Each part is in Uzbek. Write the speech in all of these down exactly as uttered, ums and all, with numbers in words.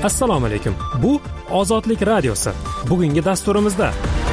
Assalomu alaykum. Bu Ozodlik radiosi. Bugungi dasturimizda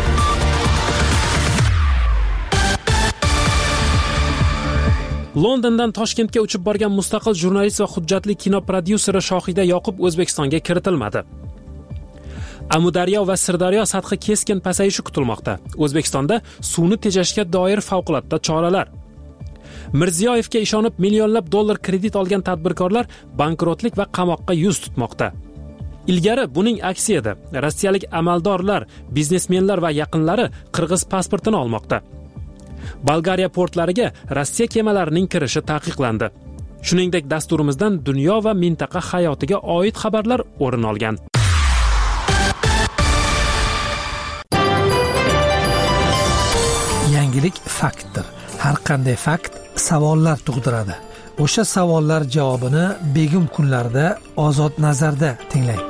Londondan Toshkentga uchib borgan mustaqil jurnalist va hujjatli kino prodyuseri Shohida Yoqub O'zbekistonga kiritilmadi. Amudaryo va Sirdaryo sathi keskin pasayishi kutilmoqda. O'zbekistonda suvni tejashga doir favqulodda choralar. Mirziyoyevga ishonib millionlab dollar kredit olgan tadbirkorlar bankrotlik va qamoqqa yuz tutmoqda. Ilgari buning aksi edi. Rossiyalik amaldorlar, biznesmenlar va yaqinlari qirg'iz pasportini olmoqda. Bolgariya portlariga Rossiya kemalarining kirishi taqiqlandi. Shuningdek, dasturimizdan dunyo va mintaqa hayotiga oid xabarlar o'rin olgan. Yangilik faktdir. Har qanday fakt savollar tug'diradi. O'sha savollar javobini begim kunlarda Ozod nazarda tinglang.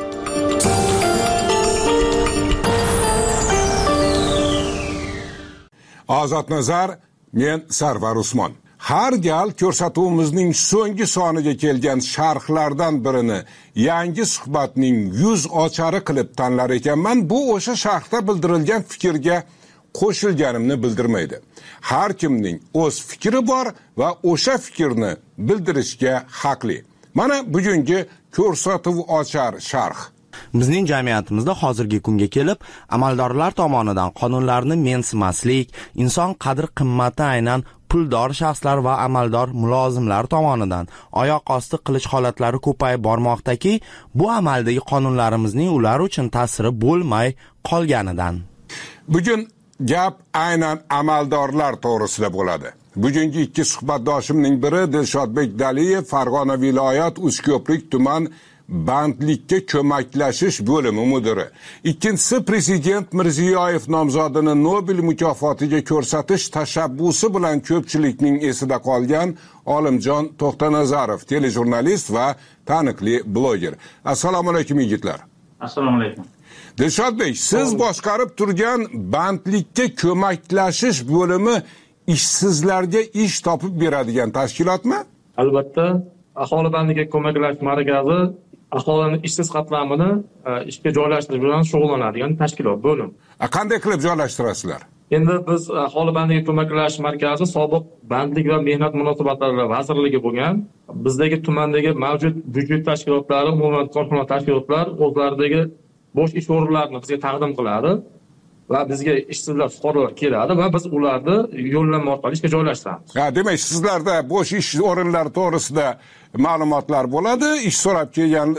Ozod nazar, men Sarvar Usmon. Har gal ko'rsatuvimizning so'nggi soniga kelgan sharhlardan birini yangi suhbatning yuz ochari qilib tanlar ekanman. Bu o'sha sharhda bildirilgan fikrga qo'shilganimni bildirmaydi. Har kimning o'z fikri bor va o'sha fikrni bildirishga haqli. Mana bugungi ko'rsatuv ochar sharh. Bizning jamiyatimizda hozirgi kunga kelib, amaldorlar tomonidan qonunlarni mensimaslik, inson qadr-qimmati aynan puldor shaxslar va amaldor mulozimlar tomonidan oyoq osti qilish holatlari ko'payib bormoqdaki, bu amaldagi qonunlarimizning ular uchun ta'siri bo'lmay qolganidan. Bugun gap aynan amaldorlar to'g'risida bo'ladi. Bugungi ikki suhbatdoshimning biri Dilshodbek Daliyev, Farg'ona viloyat Uchko'prik tuman bandlikka ko'maklashish bo'limi mudiri. Ikkinchisi Prezident Mirziyoyev nomzodini Nobel mukofotiga ko'rsatish tashabbusi bilan ko'pchilikning esida qolgan Olimjon To'xtanazarov, telejurnalist va taniqli bloger. Assalomu alaykum yigitlar. Assalomu alaykum. Dilshodbek, siz boshqarib turgan bandlikka ko'maklashish bo'limi ishsizlarga ish topib beradigan tashkilotmi? Albatta, aholi bandlikka ko'maklash markazi aholini ishsiz qatlamini ishga joylashtirish bilan shug'ullanadigan tashkilot, bo'lim. Qanday qilib joylashtirasizlar? Endi biz aholi bandlikka ko'maklash markazi sobiq bandlik va mehnat munosabatlari vazirligi bo'lgan, bizdagi tumandagi mavjud byudjet tashkilotlari, umuman korxona tashkilotlar o'zlaridagi bo'sh ish o'rinlarini bizga taqdim qiladi va bizga ishsizlar, fuqarolar keladi va biz ularni yo'llanma orqali ishga joylashtiramiz. Ha, demak, sizlarda bo'sh ish o'rinlari to'g'risida ma'lumotlar bo'ladi, ish so'rab kelgan,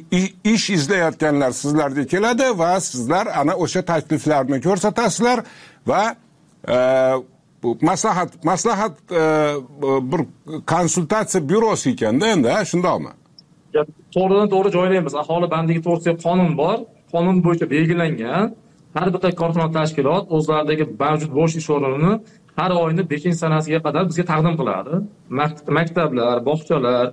ish izlayotganlar sizlarga keladi va sizlar ana o'sha takliflarni ko'rsatasizlar va e, maslahat maslahat e, bir konsultatsiya byurosi ekanda endi, shundaqmi? To'g'ridan to'g'ri joylaymiz. Aholi bandligi to'g'risida qonun bor. Qonun bo'yicha belgilangan har bitta korxona tashkilot o'zlaridagi mavjud bo'sh ish o'rnini har oyning beshinchi sanasiga qadar bizga taqdim qiladi. Maktablar, bog'chalar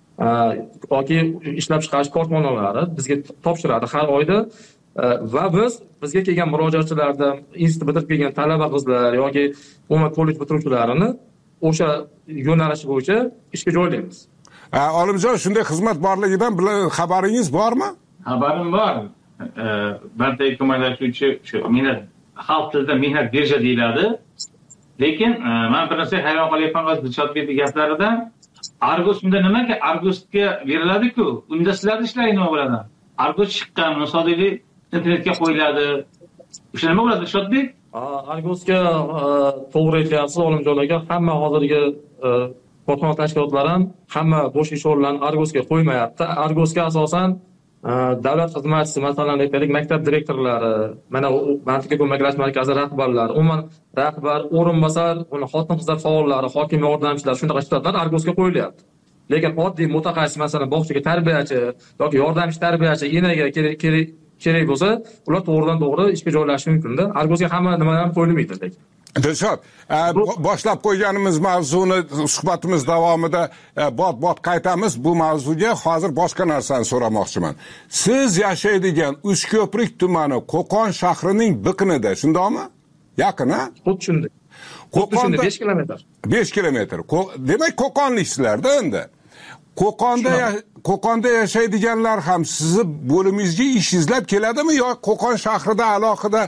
yoki ishlab chiqarish korxonalari bizga topshiradi har oyda va biz bizga kelgan murojaatchilardan institut bitirib kelgan talaba qizlar yoki umuman kollej bitiruvchilarini o'sha yo'nalish bo'yicha ishga joylaymiz. Olimjon, shunday xizmat borligidan xabaringiz bormi? Xabarim bor. Bandlikka ko'maklashuvchi shu mehnat xalq tilida mehnat birja deyiladi. Lekin men bir narsa hayron qolyapman o'z Dilshodbek gaplaridan. Argos unda nimaga Argosga beriladi-ku? Unda sizlar ishlaydi nima bo'ladi? Argos chiqqan, nosodili internetga qo'yiladi. O'sha nima bo'ladi Dilshodbek? Argosga to'g'ri aytyapsiz Olimjon aka, hamma hozirgi korxona tashkilotlari ham hamma bo'sh ish o'rinlarini Argosga qo'ymayapti. Argosga asosan davlat xizmatchisi, masalan, aytaylik, maktab direktorlari, mana bandlikka ko'maklash markazi rahbarlari, umuman rahbar, o'rinbosar, uni xotin-qizlar faollari, hokim yordamchilari shunaqa shtatlar Argosga qo'yilyapti. Lekin oddiy mutaxassis, masalan, bog'chaga tarbiyachi yoki yordamchi tarbiyachi, enaga kerak kerak bo'lsa, ular to'g'ridan to'g'ri ishga joylashishi mumkin-da. Argosga hamma nima ham qo'yilmaydi lekin. Dilshod, boshlab qo'yganimiz mavzuni suhbatimiz davomida bot-bot qaytamiz. Bu mavzuga hozir boshqa narsani so'ramoqchiman. Siz yashaydigan Uchko'prik tumani Qo'qon shahrining biqinida, shundaymi? Yaqin, ha? Xuddi shunday. Qo'qonda besh kilometr. besh kilometr. Demak, Qo'qonliksizlar-da endi. Qo'qonda Qo'qonda yashaydiganlar ham sizni bo'limingizga ish izlab keladimi yo Qo'qon shahrida alohida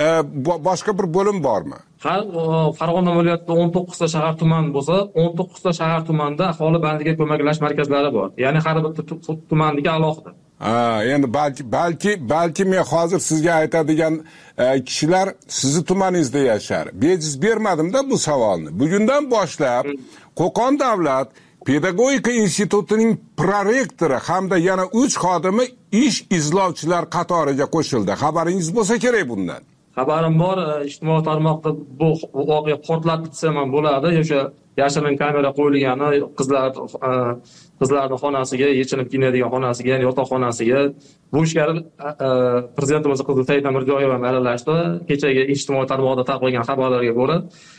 boshqa bir bo'lim bormi? Farg'ona viloyatida o'n to'qqizta shahar tuman bo'lsa, o'n to'qqizta shahar tumanda aholi bandiga ko'maklash markazlari bor. Ya'ni har bitta tumandagi alohida. Ha, endi balki balki balki men hozir sizga aytadigan kishilar sizni tumaningizda yashar. Bejiz bermadim-da bu savolni. Bugundan boshlab Qo'qon davlat pedagogika institutining prorektori hamda yana uch xodimi ish izlovchilar qatoriga qo'shildi. Xabaringiz bo'lsa kerak bundan. Xabarim bor, ijtimoiy tarmoqda bu voqea portlatib desam ham bo'ladi. O'sha yashirin kamera qo'yilgani qizlar qizlarning xonasiga, yechinib kiyinadigan xonasiga, ya'ni yotoqxonasiga bu ishga prezidentimiz qizi Saida Mirziyoyeva aralashdi. Kechagi ijtimoiy tarmoqda tarqalgan xabarlarga ko'ra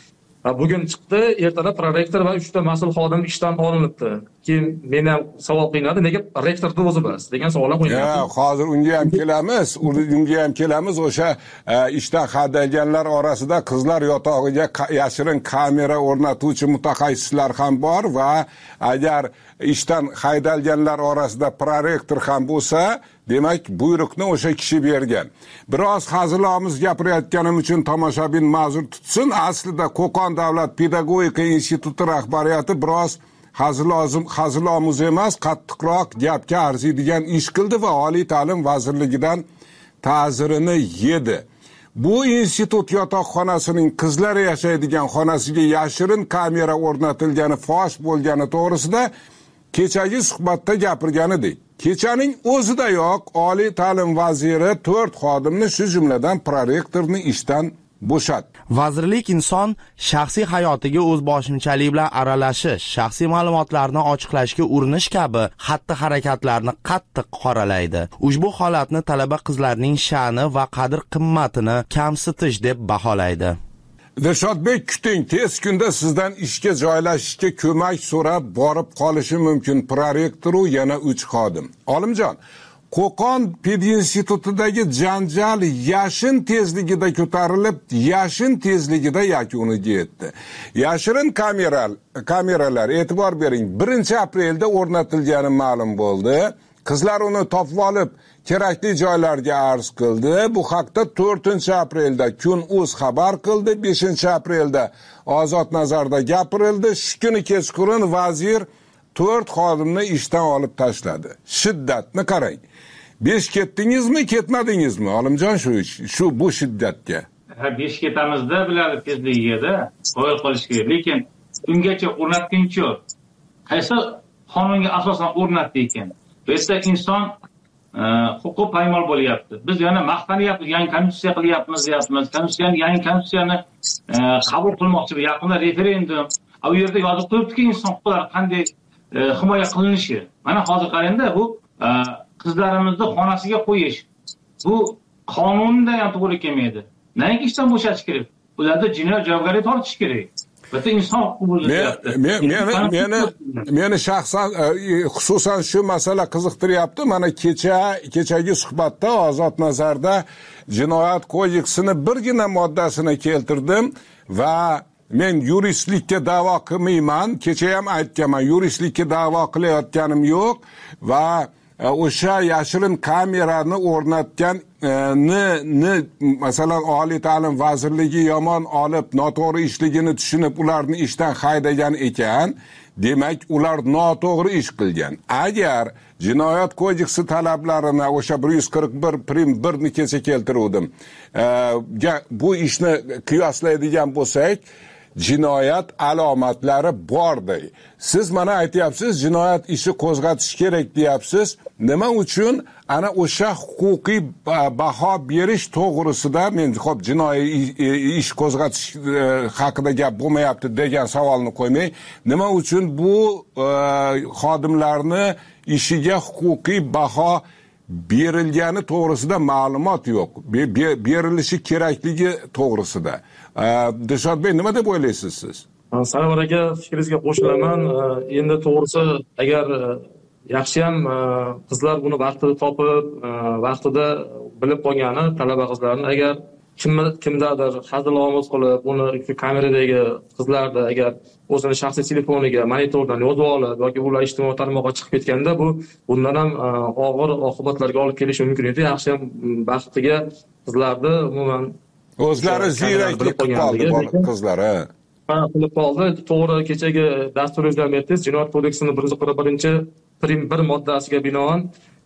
bugun chiqdi, ertalab prorektor va uchta mas'ul xodim ishdan olinibdi. Keyin meni ham savol qiynadi, nega rektorni o'zi bas degan savollar qo'yiladi. Ha, hozir unga ham kelamiz, unga ham kelamiz. O'sha ishdan haydalganlar orasida qizlar yotog'iga yashirin kamera o'rnatuvchi mutaxassislar ham bor va agar ishdan haydalganlar orasida prorektor ham bo'lsa, demak buyruqni o'sha kishi bergan. Biroz hazilamiz gapirayotganim uchun tomoshabin ma'zur tutsin. Aslida Qo'qon davlat pedagogika instituti rahbariyati biroz hazilozim hazilomuz emas, qattiqroq gapga arziydigan ish qildi va oliy ta'lim vazirligidan ta'zirini yedi. Bu institut yotoqxonasining qizlar yashaydigan xonasiga yashirin kamera o'rnatilgani fosh bo'lgani to'g'risida kechagi suhbatda gapirgan edik. Kechaning o'zidayoq oliy ta'lim vaziri to'rt xodimni, shu jumladan prorektorni ishdan bo'shatdi. Vazirlik inson shaxsiy hayotiga o'z boshimchalik bilan aralashish, shaxsiy ma'lumotlarni ochiqlashga urinish kabi xatti-harakatlarni qattiq qoralaydi. Ushbu holatni talaba qizlarning sha'ni va qadr-qimmatini kamsitish deb baholaydi. Dilshodbek, kuting, tez kunda sizdan ishga joylashishga ko'mak so'rab borib qolishi mumkin prorektoru yana uch xodim. Olimjon, Qo'qon pedinstitutidagi janjal yashin tezligida ko'tarilib, yashin tezligida yakuniga yetdi. Yashirin kameralar, kameralar e'tibor bering, birinchi aprelda o'rnatilgani ma'lum bo'ldi. Qizlar uni topib olib, kerakli joylarga arz qildi. Bu haqda to'rtinchi aprelda Kun.uz xabar qildi. beshinchi aprelda Ozod nazarda gapirildi. Shu kuni kechqurun vazir to'rt xodimni ishdan olib tashladi. Shiddatni qarang. Besh ketdingizmi, ketmadingizmi? Olimjon, shu shu bu shiddatga. Ha, besh ketamizda biladi tezligiga, qo'yib qolish kerak. Lekin ungacha o'rnatguncha qaysi qonunga asosan o'rnatdi ekan? Bu esa inson huquq poymol bo'lyapti. Biz yana maqtanyapmiz, yangi konstitutsiya qilyapmiz, deyapmiz. Konstitutsiyani, yangi konstitutsiyani qabul qilmoqchi, yaqinda referendum. U yerda yozib qo'yibdiki, inson huquqlari qanday himoya qilinishi. Mana hozir qarangda, bu qizlarimizni xonasiga qo'yish. Bu qonunda ham to'g'ri kelmaydi. Nega ishdan bo'shatish kerak? Ularda jinoyat javobgarlikka tortish kerak. Butun inson huquqi men meni meni shaxsan xususan shu masala qiziqtiryapti. Mana kecha kechagi suhbatda Ozod nazarda jinoyat kodeksining birgina moddasini keltirdim va men yuristlikka da'vo qilmayman. Kecha ham aytganman, yuristlikka da'vo qilayotganim yo'q va o'sha yashirin kamerani o'rnatgan ni ni masalan oliy ta'lim vazirligi yomon olib noto'g'ri ishligini tushunib ularni ishdan haydagan ekan, demak ular noto'g'ri ish qilgan. Agar jinoyat kodeksi talablarini o'sha bir yuz qirq bir prim bir ni kecha keltiruvdim. Bu ishni qiyoslaydigan bo'lsak, jinoyat alomatlari borday. Siz mana aytyapsiz, jinoyat ishi qo'zg'atish kerak deyapsiz. Nima uchun ana o'sha huquqiy baho berish to'g'risida men xo'p jinoiy ish qo'zg'atish haqida gap bo'lmayapti degan savolni qo'ymay, nima uchun bu xodimlarni ishiga huquqiy baho berilgani to'g'risida ma'lumot yo'q. Berilishi kerakligi to'g'risida. Dilshodbek, nima deb o'ylaysiz siz? Sarvar aka, fikringizga qo'shilaman. Endi to'g'risi, agar yaxshi ham qizlar buni vaqtida topib, vaqtida bilib qolgani talaba qizlarni, agar kim kimdadir hazil-omuz qilib, uni kameradagi qizlarni agar o'zini shaxsiy telefoniga monitordan yozib olib yoki ular ijtimoiy tarmoqqa chiqib ketganda, bu bundan ham og'ir oqibatlarga olib kelishi mumkin edi. Yaxshi ham baxtiga qizlarni umuman o'zlari ziyraklik qilib qoldi qizlari. qilib qoldi. To'g'ri, kechagi dasturingizda aytdingiz, Jinoyat kodeksining bir yuz qirq birinchi prim bir moddasiga binoan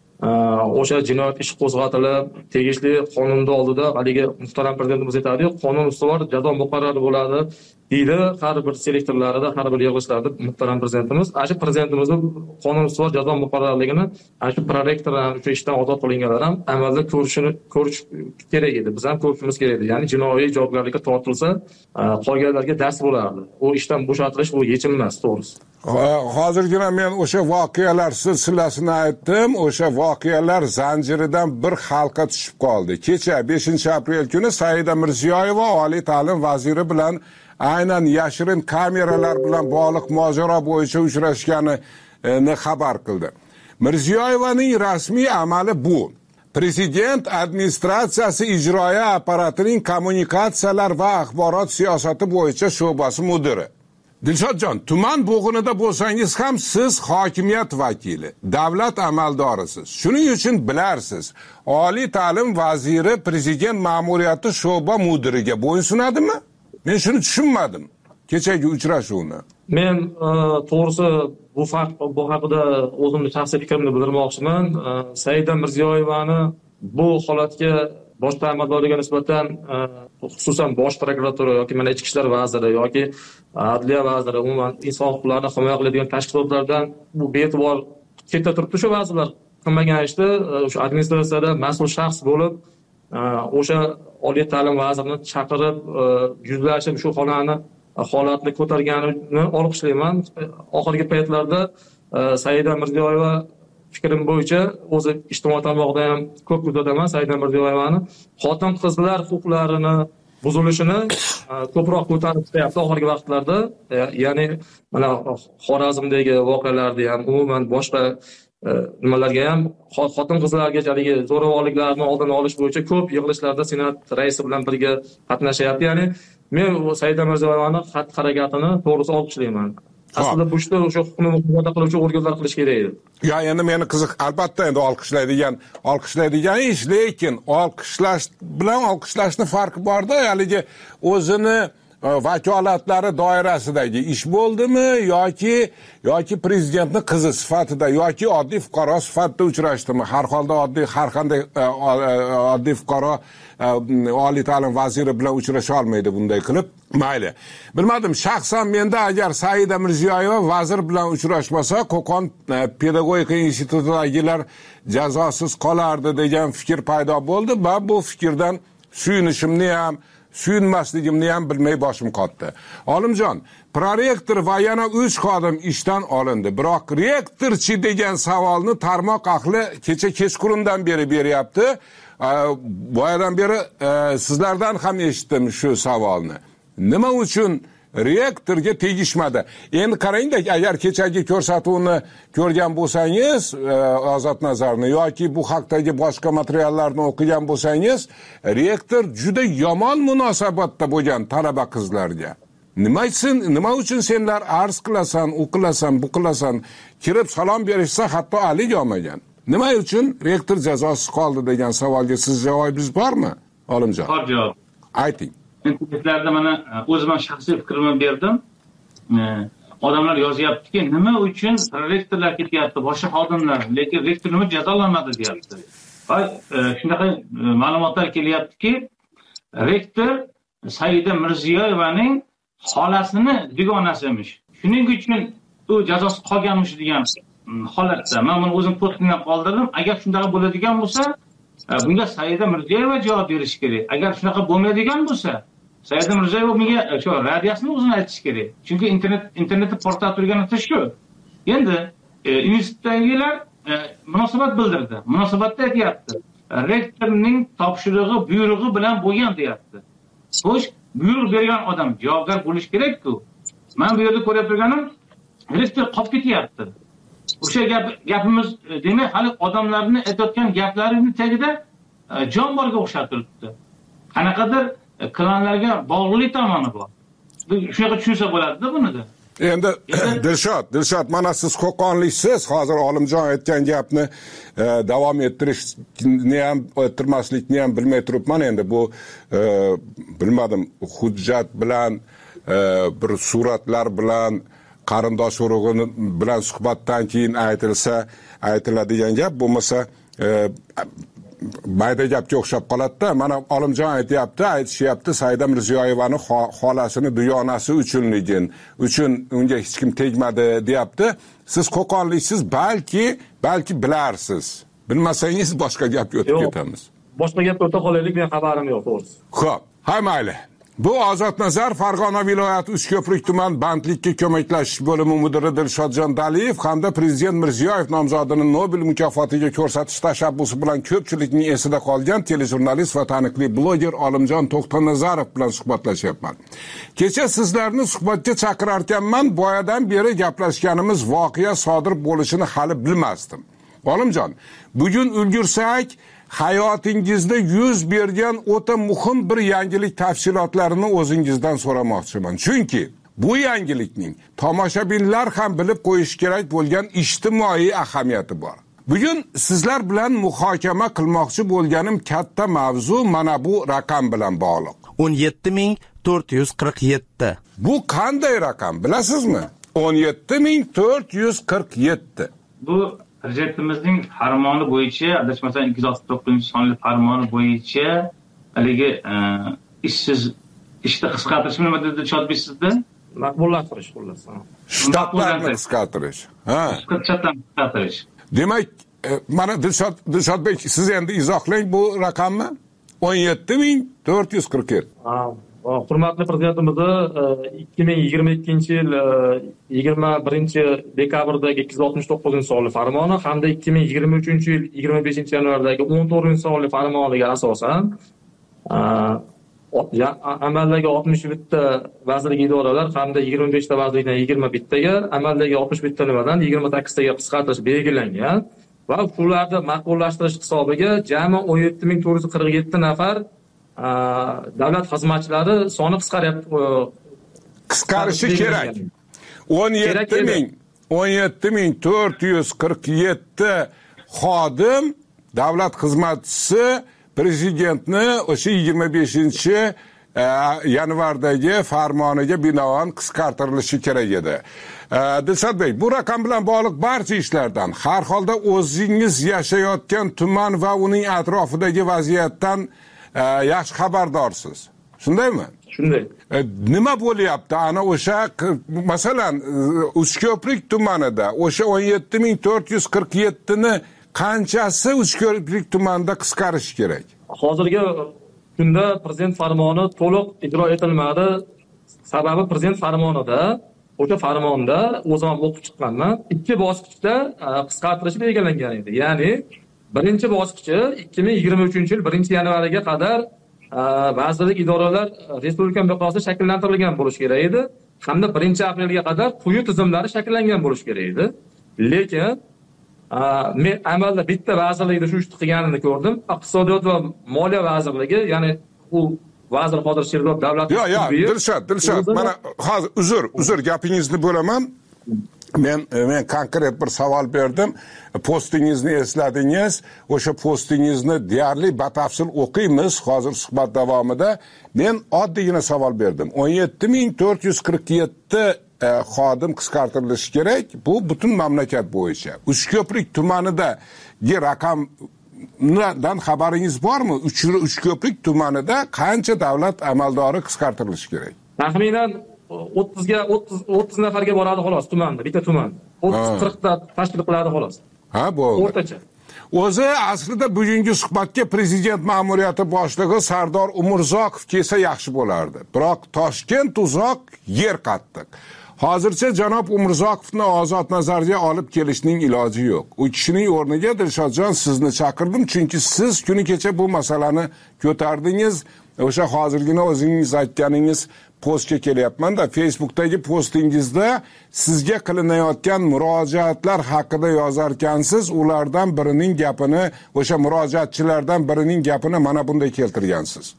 o'sha jinoyat ishi qo'zg'atilib, tegishli qonunni oldida haligi muhtaram prezidentimiz aytadi, qonun ustuvor jazo muqarrar bo'ladi deydi har bir selektorlarida, har bir yig'ilishlarda muhtaram prezidentimiz. Shu prezidentimizning qonun ustuvor jazo muqarrarligini shu prorektor ham shu ishdan ozod qilinganlar ham amalda ko'rishini ko'rish kerak edi. Biz ham ko'rishimiz kerak edi. Ya'ni jinoiy javobgarlikka tortilsa, qolganlarga dars bo'lardi. U ishdan bo'shatilish bu yechim emas, to'g'risi. Hozirgina men o'sha voqealar silsilasini aytdim. O'sha voqealar zanjiridan bir halqa tushib qoldi. Kecha beshinchi aprel kuni Saida Mirziyoyeva oliy ta'lim vaziri bilan aynan yashirin kameralar bilan bog'liq mojaro bo'yicha uchrashganini xabar qildi. Mirziyoyevaning rasmiy amali bu. Prezident administratsiyasi ijroiya apparatining kommunikatsiyalar va axborot siyosati bo'yicha sho'basi mudiri. Dilshodjon, tuman bo'g'inida bo'lsangiz ham siz hokimiyat vakili, davlat amaldorisiz. Shuning uchun bilarsiz, oliy ta'lim vaziri prezident ma'muriyati sho'ba mudiriga bo'ysunadimi? Men shuni tushunmadim kechagi uchrashuvni. Men to'g'risi bu fakt bu haqida o'zimning shaxsiy fikrimni bildirmoqchiman. Saida Mirziyoyevani bu holatga boshqa amaldorlarga nisbatan xususan bosh prokuratura yoki mana ichki ishlar vaziri yoki adliya vaziri, umuman inson huquqlarini himoya qiladigan tashkilotlardan bu be'tibor chetda turibdi. Shu vazirlar qilmagan ishni o'sha administratsiyada mas'ul shaxs bo'lib, o'sha oliy ta'lim vazirini chaqirib yuzlashib shu xonani holatni ko'targanini olqishlayman. Oxirgi paytlarda Saida Mirziyoyeva fikrim bo'yicha o'zi ijtimoiy tarmoqda ham ko'p kuzataman. Saida Mirziyoyevani xotin qizlar huquqlarini buzilishini ko'proq ko'tarib chiqyapti oxirgi vaqtlarda. Ya'ni mana Xorazmdagi voqealarni ham, umuman boshqa nimalarga ham xotin qizlargachalik zo'ravonliklarni oldini olish bo'yicha ko'p yig'ilishlarda senat raisi bilan birga qatnashyapti. Ya'ni men Saida Mirziyoyevani xatti-harakatini to'g'risi olqishlayman. Aslida bu ishni o'sha huquqni muhofaza qiluvchi organlar qilish kerak edi. Ya, endi meni qiziq, albatta endi olqishlaydigan, olqishlaydigan ish, lekin olqishlash bilan olqishlashning farqi bor-da. Haligi o'zini vakolatlari doirasidagi ish bo'ldimi yoki yoki prezidentning qizi sifatida yoki oddiy fuqaro sifatida uchrashdimi? Har holda oddiy har qanday oddiy fuqaro oliy ta'lim vaziri bilan uchrasha olmaydi bunday qilib. Mayli. Bilmadim, shaxsan menda agar Saida Mirziyoyeva vazir bilan uchrashmasa, Qo'qon pedagogika institutidagilar jazosiz qolardi degan fikr paydo bo'ldi. Va bu fikrdan suyunishimni ham suyunmasligimni ham bilmay boshim qotdi. Olimjon, prorektor va yana uch xodim ishdan olindi. Biroq rektorchi degan savolni tarmoq ahli kecha kechqurundan beri beryapti. Boyadan beri sizlardan ham eshitdim shu savolni. Nima uchun rektorga tegishmadi? Endi qarangda, agar kechagi ko'rsatuvni ko'rgan bo'lsangiz, Ozod Nazarni yoki bu haqdagi boshqa materiallarni o'qigan bo'lsangiz, rektor juda yomon munosabatda bo'lgan talaba qizlarga. Nima uchun, nima uchun senlar arz qilasan, u qilasan, bu qilasan, kirib salom berishsa hatto alik olmagan. Nima uchun rektor jazosiz qoldi degan savolga siz javobingiz bormi, Olimjon? Bor javob. Ayting. Internetlarda mana o'zim shaxsiy fikrimni berdim. Odamlar yozyaptiki, nima uchun rektorlar ketyapti, boshqa xodimlar, lekin rektor nima jazolanmadi deyapti. Va shunaqa ma'lumotlar kelyaptiki, rektor Saida Mirziyoyevaning xolasini dugonasimish. Shuning uchun u jazosiz qolganmish degan holatda men buni o'zim to'xtatib qoldirdim. Agar shunaqa bo'ladigan bo'lsa, bunga Saida Mirziyoyeva javob berishi kerak. Agar shunaqa bo'lmaydigan bo'lsa, Saida Mirziyoyeva menga shu radiyasini o'zini aytishi kerak. Chunki internet internetda portal turganida shu. Endi institutdagilar munosabat bildirdi. Munosabatda aytyapti. Rektorning topshirig'i, buyrug'i bilan bo'lgan deyapti. Xo'sh, buyruq bergan odam javobgar bo'lish kerak-ku. Men bu yerda ko'rib turganim, rektor qolib ketyapti. O'sha gap gapimiz demak hali odamlarni aytayotgan gaplarini tagida jon borga o'xshab turibdi. qanaqadir klanlarga bog'liq tomoni bor. Shu yerga tushunsa bo'ladi-da bunida. Endi Dilshod, Dilshod, mana siz qo'qonliksiz. Hozir Olimjon aytgan gapni e, davom ettirishni ham, ettirmaslikni ham bilmay turibman. Endi bu e, bilmadim, hujjat bilan e, bir suratlar bilan qarindosh urug'i bilan suhbatdan keyin aytilsa, aytiladigan gap bo'lmasa e, mayda gapga o'xshab qoladi-da. Mana Olimjon aytyapti, aytishyapti, Saida Mirziyoyevani xolasini duyonasi uchunligin, uchun unga hech kim tegmadi deyapti. Siz qo'qonliksiz, balki, balki bilarsiz. Bilmasangiz boshqa gapga o'tib ketamiz. Boshqa gapga o'ta qolaylik, men xabarim yo'q, to'g'risi. Xo'p, hay mayli. Bu Ozodnazar Farg'ona viloyati Uchko'prik tuman bandlikka ko'maklashish bo'limi mudiri Dilshodjon Daliyev hamda Prezident Mirziyoyev nomzodini Nobel mukofotiga ko'rsatish tashabbusi bilan ko'pchilikning esida qolgan telejurnalist va taniqli bloger Olimjon To'xtanazarov bilan suhbatlashyapman. Kecha sizlarni suhbatga chaqirarkanman, boyadan beri gaplashganimiz voqea sodir bo'lishini hali bilmasdim. Olimjon, bugun ulgursak, hayotingizda yuz bergan o'ta muhim bir yangilik tafsilotlarini o'zingizdan so'ramoqchiman. Chunki bu yangilikning tomoshabinlar ham bilib qo'yish kerak bo'lgan ijtimoiy ahamiyati bor. Bugun sizlar bilan muhokama qilmoqchi bo'lganim katta mavzu mana bu raqam bilan bog'liq. o'n yetti ming to'rt yuz qirq yetti. Bu qanday raqam, bilasizmi? o'n yetti ming to'rt yuz qirq yetti. Bu Prezidentimizning farmoni bo'yicha, adashmasam ikki yuz oltmish to'qqizinchi sonli farmoni bo'yicha haligi ishsiz ishni qisqartirish nima dedi Chodbek sizda? Maqbullashtirish xullas. Shtatlarni qisqartirish. Ha. Shtatlarni qisqartirish. Demak, mana Dilshod Dilshodbek, siz endi izohlang bu raqamni. o'n yetti ming to'rt yuz qirq yetti. Ha. Hurmatli prezidentimizni ikki ming yigirma ikkinchi yil yigirma birinchi dekabrdagi ikki yuz oltmish to'qqizinchi sonli farmoni hamda ikki ming yigirma uchinchi yil yigirma beshinchi yanvardagi o'n to'rtinchi sonli farmoniga asosan amaldagi oltmish bitta vazirlik idoralar hamda yigirma beshta vazirlikdan yigirma bittaga, amaldagi oltmish bitta nimadan yigirma sakkiztaga qisqartirish belgilangan va shularni ma'qullashtirish hisobiga jami o'n yetti ming to'rt yuz qirq yetti nafar davlat xizmatchilari soni qisqaryapti. Qisqarishi kerak. o'n yetti ming o'n yetti ming to'rt yuz qirq yetti xodim davlat xizmatchisi prezidentni o'sha yigirma beshinchi yanvardagi farmoniga binoan qisqartirilishi kerak edi. Dilshodbek, bu raqam bilan bog'liq barcha ishlardan, har holda o'zingiz yashayotgan tuman va uning atrofidagi vaziyatdan yaxshi xabardorsiz. Shundaymi? Shunday. E, nima bo'lyapti? Ana o'sha masalan Uchko'prik tumanida o'sha o'n yetti ming to'rt yuz qirq yetti ni qanchasi Uchko'prik tumanida qisqarish kerak? Hozirgi kunda prezident farmoni to'liq ijro etilmadi. Sababi prezident farmonida, o'sha farmonda o'zim ham o'qib chiqqanman, ikki bosqichda qisqartirish belgilangan edi. Ya'ni birinchi bosqichi ikki ming yigirma uchinchi yil birinchi yanvariga qadar vazirlik idoralar respublika miqyosida shakllantirilgan bo'lishi kerak edi, hamda birinchi aprelga qadar quyi tizimlari shakllangan bo'lishi kerak edi. Lekin men amalda bitta vazirlikda shu ishni qilganini ko'rdim. Iqtisodiyot va moliya vazirligi, ya'ni u vazir hozir Sherzod davlat. Yo'q, yo'q, Dilshod, Dilshod, mana hozir uzr, uzr gapingizni bo'laman. Men men konkret bir savol berdim. Postingizni esladingiz. O'sha postingizni deyarli batafsil o'qiymiz hozir suhbat davomida. Men oddiygina savol berdim. o'n yetti ming to'rt yuz qirq yetti e, xodim qisqartirilishi kerak. Bu butun mamlakat bo'yicha. Uchko'prik tumanidagi raqamdan xabaringiz bormi? Uchko'prik tumanida qancha davlat amaldori qisqartirilishi kerak? Taxminan o'ttizga o'ttiz nafarga boradi xolos tumanda, bitta tuman. o'ttiz qirq ta tashkil qiladi xolos. Ha, bu o'rtacha. O'zi aslida bugungi suhbatga prezident ma'muriyati boshlig'i Sardor Umurzoqov kelsa yaxshi bo'lardi. Biroq Toshkent uzoq, yer qattiq. Hozircha janob Umurzoqovni Ozodnazarga olib kelishning iloji yo'q. U kishining o'rniga Dilshodjon sizni chaqirdim, chunki siz kuni kecha bu masalani ko'tardingiz. O'sha hozirgina o'zingiz aytganingiz postga kelyapman-da, Facebookdagi postingizda sizga qilinayotgan murojaatlar haqida yozarkansiz, ulardan birining gapini, o'sha murojaatchilardan birining gapini mana bunday keltirgansiz.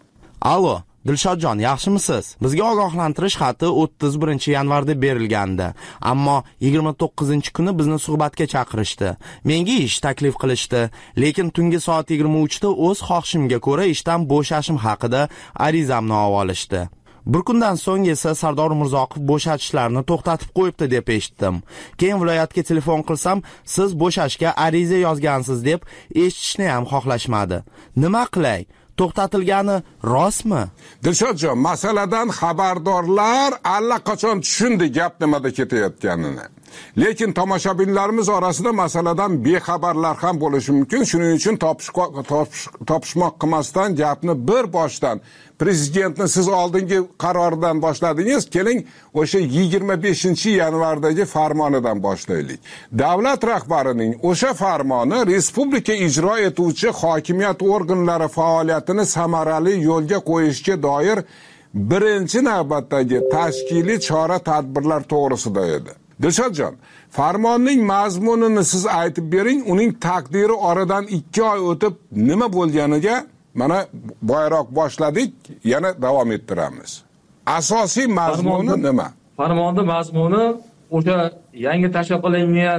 Allo, Dilshodjon, yaxshimisiz? Bizga ogohlantirish xati o'ttiz birinchi yanvarda berilgandi, ammo yigirma to'qqizinchi kuni bizni suhbatga chaqirishdi. Menga ish taklif qilishdi, lekin tungi soat yigirma uchda o'z xohishimga ko'ra ishdan bo'shashim haqida arizamni olishdi. Bir kundan so'ng esa Sardor Mirzoqov bo'shatishlarni to'xtatib qo'yibdi deb eshitdim. Keyin viloyatga telefon qilsam, siz bo'shashga ariza yozgansiz deb eshitishni ham xohlashmadi. Nima qilay? To'xtatilgani rostmi? Dilshodjon, masaladan xabardorlar allaqachon tushundi gap nimada ketayotganini. Lekin tomoshabinlarimiz orasida masaladan bexabarlar ham bo'lishi mumkin. Shuning uchun topishmoq qilmasdan gapni bir boshdan prezidentni siz oldingi qaroridan boshladingiz, keling o'sha yigirma beshinchi yanvardagi farmonidan boshlaylik. Davlat rahbarining o'sha farmoni respublika ijro etuvchi hokimiyat organlari faoliyatini samarali yo'lga qo'yishga doir birinchi navbatdagi tashkiliy chora-tadbirlar to'g'risida edi. Dilshodjon, farmonning mazmunini siz aytib bering, uning taqdiri oradan ikki oy o'tib nima bo'lganiga mana boyroq boshladik, yana davom ettiramiz. Asosiy mazmuni nima? Farmonning mazmuni o'sha yangi tashkil qilingan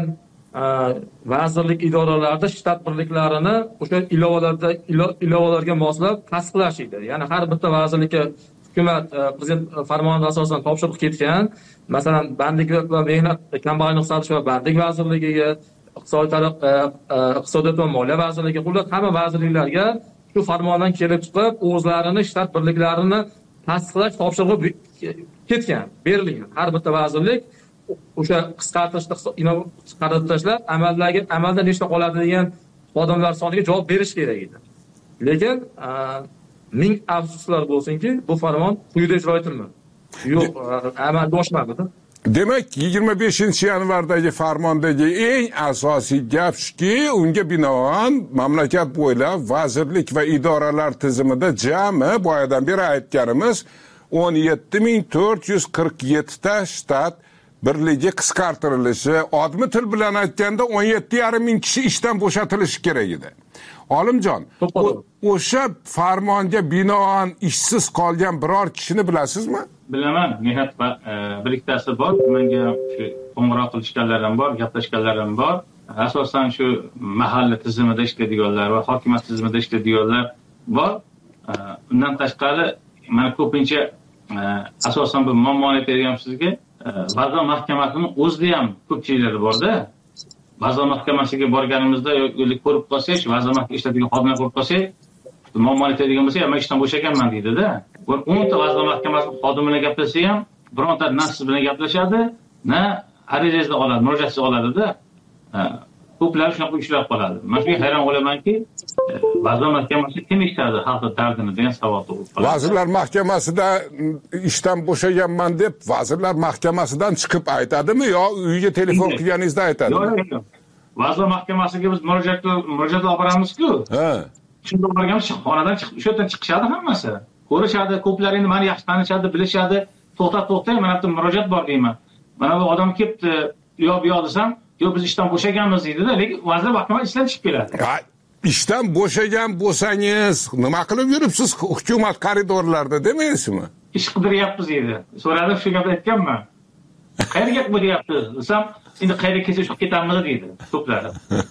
vazirlik idoralarida shtat birliklarini o'sha ilovalarda ilovalarga moslab tasdiqlash edi. Ya'ni har bitta vazirlikka hukumat prezident farmoniga asosan topshiriq ketgan. Masalan, bandlik va mehnat kambag'allik qisqartirish va bandlik vazirligiga, iqtisodiy taraqqiyot iqtisodiyot va moliya vazirligiga, xullas hamma vazirliklarga shu farmondan kelib chiqib, o'zlarini shtat birliklarini tasdiqlash topshirig'i ketgan, berilgan. Har bitta vazirlik o'sha qisqartirishni qisqartirib tashlab, amaldagi amalda nechta qoladi degan xodimlar soniga javob berish kerak edi. Lekin ming afsuslar bo'lsinki, bu farmon quyida ijro etilmadi. Yo'q, amalga oshmadi. Demak, yigirma beshinchi yanvardagi farmondagi eng asosiy gap shuki, unga binoan mamlakat bo'ylab vazirlik va idoralar tizimida jami boyadan beri aytganimiz o'n yetti ming to'rt yuz qirq yetti ta shtat birligi qisqartirilishi, odmi til bilan aytganda o'n yetti yarim ming kishi ishdan bo'shatilishi kerak edi. Olimjon, o'sha farmonga binoan ishsiz qolgan biror kishini bilasizmi? Bilaman, mehnat birliktasi bor, menga shu qo'ng'iroq qilishganlar ham bor, gaplashganlar ham bor. Asosan shu mahalla tizimida ishlaydiganlar va hokimiyat tizimida ishlaydiganlar bor. Undan tashqari, men ko'pincha asosan bir muammoni aytayotganim sizga, Vazir mahkamasining o'zida ham ko'pchiliklari bor-da. Vazir mahkamasiga borganimizda yo'q ko'rib qolsak, vazir mahkamasi ishlatigan xodimlar ko'rib qolsak, muammoni aytadigan bo'lsa, men ishdan bo'shaganman deydi-da. o'n ta vazir mahkamasi xodimiga gaplashsa ham, bironta na siz bilan gaplashadi, na arizasini oladi, murojaatini oladi-da. Ko'plari shunaqa ushlab qoladi. Men shunga hayron bo'lamanki, vazir mahkamasi kim eshitadi xalqning dardini degan savol tug'iladi. Vazirlar mahkamasida ishdan bo'shaganman deb vazirlar mahkamasidan chiqib aytadimi yo uyga telefon qilganingizda aytadimi? Yo'q, vazir mahkamasiga biz murojaat murojaat olib boramiz-ku. Ha. Shunda borganmiz, xonadan chiqib, o'sha yerdan chiqishadi hammasi. Ko'rishadi, ko'plar endi meni yaxshi tanishadi, bilishadi. To'xtat, to'xtang, mana bu murojaat bor deyman. Mana bu odam kelibdi, yo bu yoq desam, yo biz ishdan bo'shaganmiz deydi-da, lekin vazir mahkamasi ishdan chiqib keladi. Ishdan bo'shagan bo'lsangiz, nima qilib yuribsiz hukumat koridorlarida demaysizmi? Ish qidiryapmiz deydi. So'radim, shu gapni aytganman. Qayerga qidiryapsiz desam, endi qayerga kelsa chiqib ketamiz deydi, ko'plari.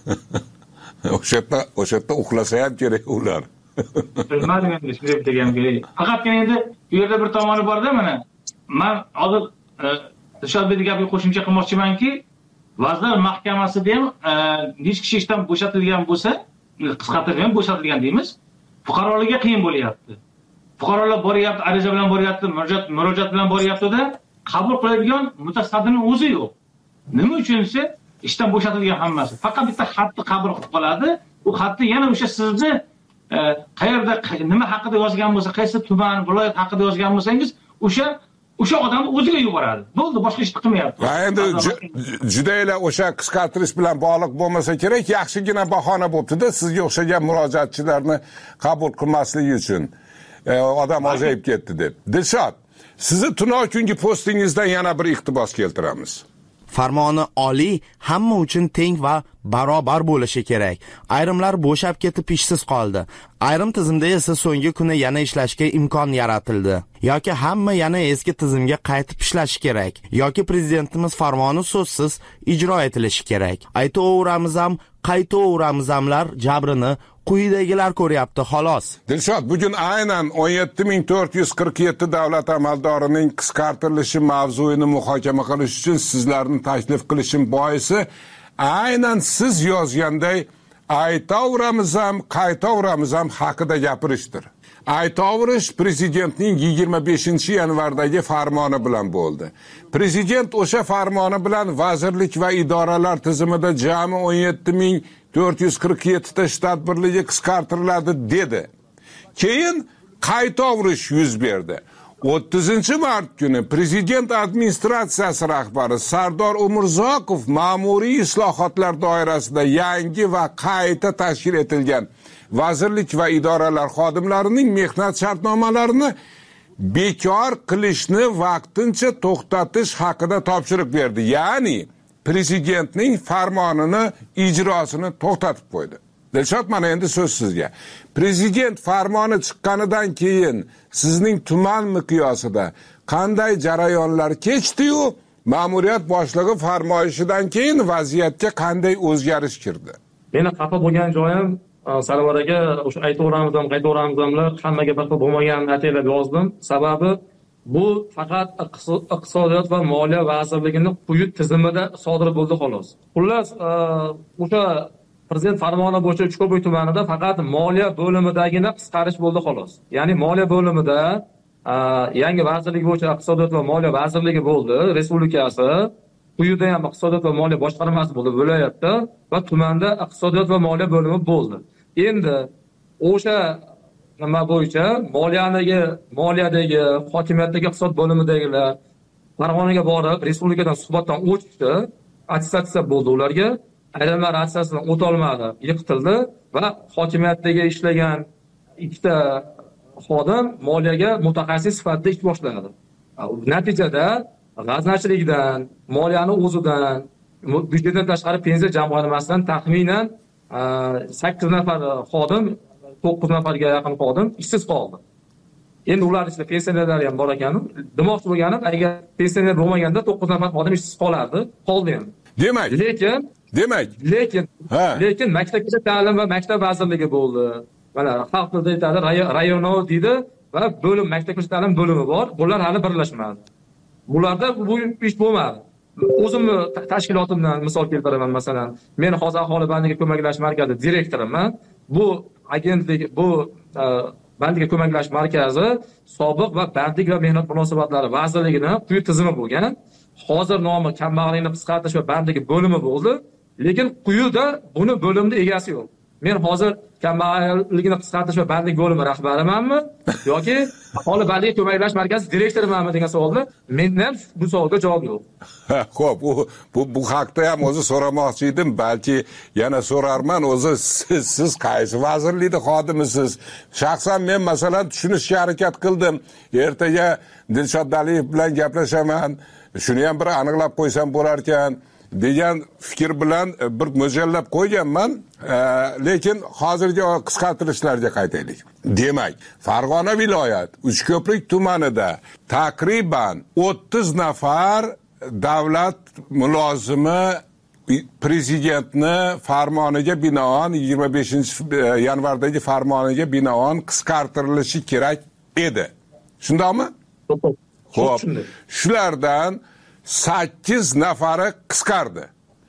O'sha yerda, o'sha yerda uxlasa ham kerak ular. Bilmadim endi shunday degan kerak. Faqatgina endi bu yerda bir tomoni bor-da mana. Men hozir Dilshodbek gapiga qo'shimcha qilmoqchimanki, vazirlar mahkamasida ham necha kishi ishdan bo'shatilgan bo'lsa, qisqartirilgan, bo'shatilgan deymiz, fuqarolarga qiyin bo'lyapti. Fuqarolar boryapti, ariza bilan boryapti, murojaat murojaat bilan boryapti-da, qabul qiladigan mutasaddining o'zi yo'q. Nima uchun esa ishdan bo'shatilgan hammasi. Faqat bitta xatni qabul qilib qoladi. U xatni yana o'sha sizni qayerda nima haqida yozgan bo'lsa, qaysi tuman, viloyat haqida yozgan bo'lsangiz, o'sha o'sha odamni o'ziga yuboradi. Bo'ldi, boshqa ish qilmayapti. Va endi judaylar o'sha qisqartirish bilan bog'liq bo'lmasa kerak, yaxshigina bahona bo'pti-da, sizga o'xshagan murojaatchilarni qabul qilmasligi uchun. Odam ozayib ketdi deb. Dilshod, sizni tunov kungi postingizdan yana bir iqtibos keltiramiz. Farmoni oliy hamma uchun teng va barobar bo'lishi kerak. Ayrimlar bo'shab ketib ishsiz qoldi. Ayrim tizimda esa so'nggi kuni yana ishlashga imkon yaratildi. Yoki hamma yana eski tizimga qaytib ishlashi kerak, yoki prezidentimiz farmoni so'zsiz ijro etilishi kerak. Aytaveramiz ham, qaytaveramiz hamlar jabrini quyidagilar ko'ryapti xolos. Dilshod, bugun aynan o'n yetti ming to'rt yuz qirq yetti davlat amaldorining qisqartirilishi mavzuini muhokama qilish uchun sizlarni taklif qilishim boisi aynan siz yozganday aytaveramiz ham, qaytaveramiz ham haqida gapirishdir. Aytaverish prezidentning yigirma beshinchi yanvardagi farmoni bilan bo'ldi. Prezident o'sha farmoni bilan vazirlik va idoralar tizimida jami o'n yetti ming to'rt yuz qirq yetti ta shtat birligi qisqartiriladi dedi. Keyin qaytaverish yuz berdi. o'ttizinchi mart kuni prezident administratsiyasi rahbari Sardor Umurzoqov ma'muriy islohotlar doirasida yangi va qayta tashkil etilgan vazirlik va idoralar xodimlarining mehnat shartnomalarini bekor qilishni vaqtincha to'xtatish haqida topshiriq berdi. Ya'ni prezidentning farmonini ijrosini to'xtatib qo'ydi. Dilshod, mana endi so'z sizga. Prezident farmoni chiqqanidan keyin sizning tuman miqyosida qanday jarayonlar kechdi-yu, ma'muriyat boshlig'i farmoyishidan keyin vaziyatga qanday o'zgarish kirdi? Meni xafa bo'lgan joyim Sarvar aka, o'sha aytaveramiz ham, qaytaveramiz hamlar hammaga bir xil bo'lmaganini ataylab yozdim. Sababi bu faqat iqtisodiyot va moliya vazirligining quyi tizimida sodir bo'ldi xolos. Xullas, o'sha prezident farmoni bo'yicha Uchko'prik tumanida faqat moliya bo'limidagina qisqarish bo'ldi xolos. Ya'ni moliya bo'limida yangi vazirlik bo'yicha iqtisodiyot va moliya vazirligi bo'ldi, respublikasi. Quyida ham iqtisodiyot va moliya boshqarmasi bo'ldi viloyatda va tumanda iqtisodiyot va moliya bo'limi bo'ldi. Endi o'sha nima bo'yicha moliyadagi moliyadagi hokimiyatdagi iqtisod bo'limidagilar Farg'onaga borib respublikadan suhbatdan o'tishdi, attestatsiya bo'ldi ularga. Ayrimlar attestatsiyadan o'ta olmadi, yiqitildi va hokimiyatdagi ishlagan ikkita xodim moliyaga mutaxassis sifatida ish boshladi. Natijada g'aznachilikdan, moliyani o'zidan, byudjetdan tashqari pensiya jamg'armasidan taxminan sakkiz nafar xodim, to'qqiz nafarga yaqin xodim ishsiz qoldi. Endi ular ichida pensionerlar ham bor ekan. Demoqchi bo'lganim, agar pensioner bo'lmaganda to'qqiz nafar xodim ishsiz qolardi, qoldi ham. Demak, lekin demak, lekin lekin maktabgacha ta'lim va maktab vazirligi bo'ldi. Mana xalq tilida aytadi, rayonov deydi va bo'lim maktabgacha ta'lim bo'limi bor. Bular hali birlashmadi. Bularda bu ish bo'lmadi. O'zimni tashkilotimdan misol keltiraman, masalan, men hozir aholi bandiga ko'maklash markazi direktoriman. Bu agentlik, bu bandiga ko'maklash markazi sobiq va bandlik va mehnat munosabatlari vazirligining quyi tizimi bo'lgan. Hozir nomi kambag'allikni qisqartirish va bandlik bo'limi bo'ldi, lekin quyida buni bo'limning egasi yo'q. Men hozir kambag'allikni qisqartirish va bandlik bo'limi rahbarimanmi yoki aholi bandiga ko'maklash markazi direktorimanmi degan savolda mendan bu savolga javob yo'q. Xo'p, bu bu bu haqda ham o'zi so'ramoqchi edim, balki yana so'rarman. O'zi siz siz qaysi vazirlikda xodimisiz? Shaxsan men masalan tushunishga harakat qildim. Ertaga Dilshod Aliyev bilan gaplashaman. Shuni ham bir aniqlab qo'ysam bo'lar ekan degan fikr bilan bir mo'ljallab qo'yganman, lekin hozirgi qisqartirishlarga qaytaylik. Demak, Farg'ona viloyat Uchko'prik tumanida taqriban o'ttiz nafar davlat mulozimi prezidentni farmoniga binoan yigirma beshinchi yanvardagi farmoniga binoan qisqartirilishi kerak edi. Shundaymi? Xo'p, shulardan sakkiz nafari qisqardi.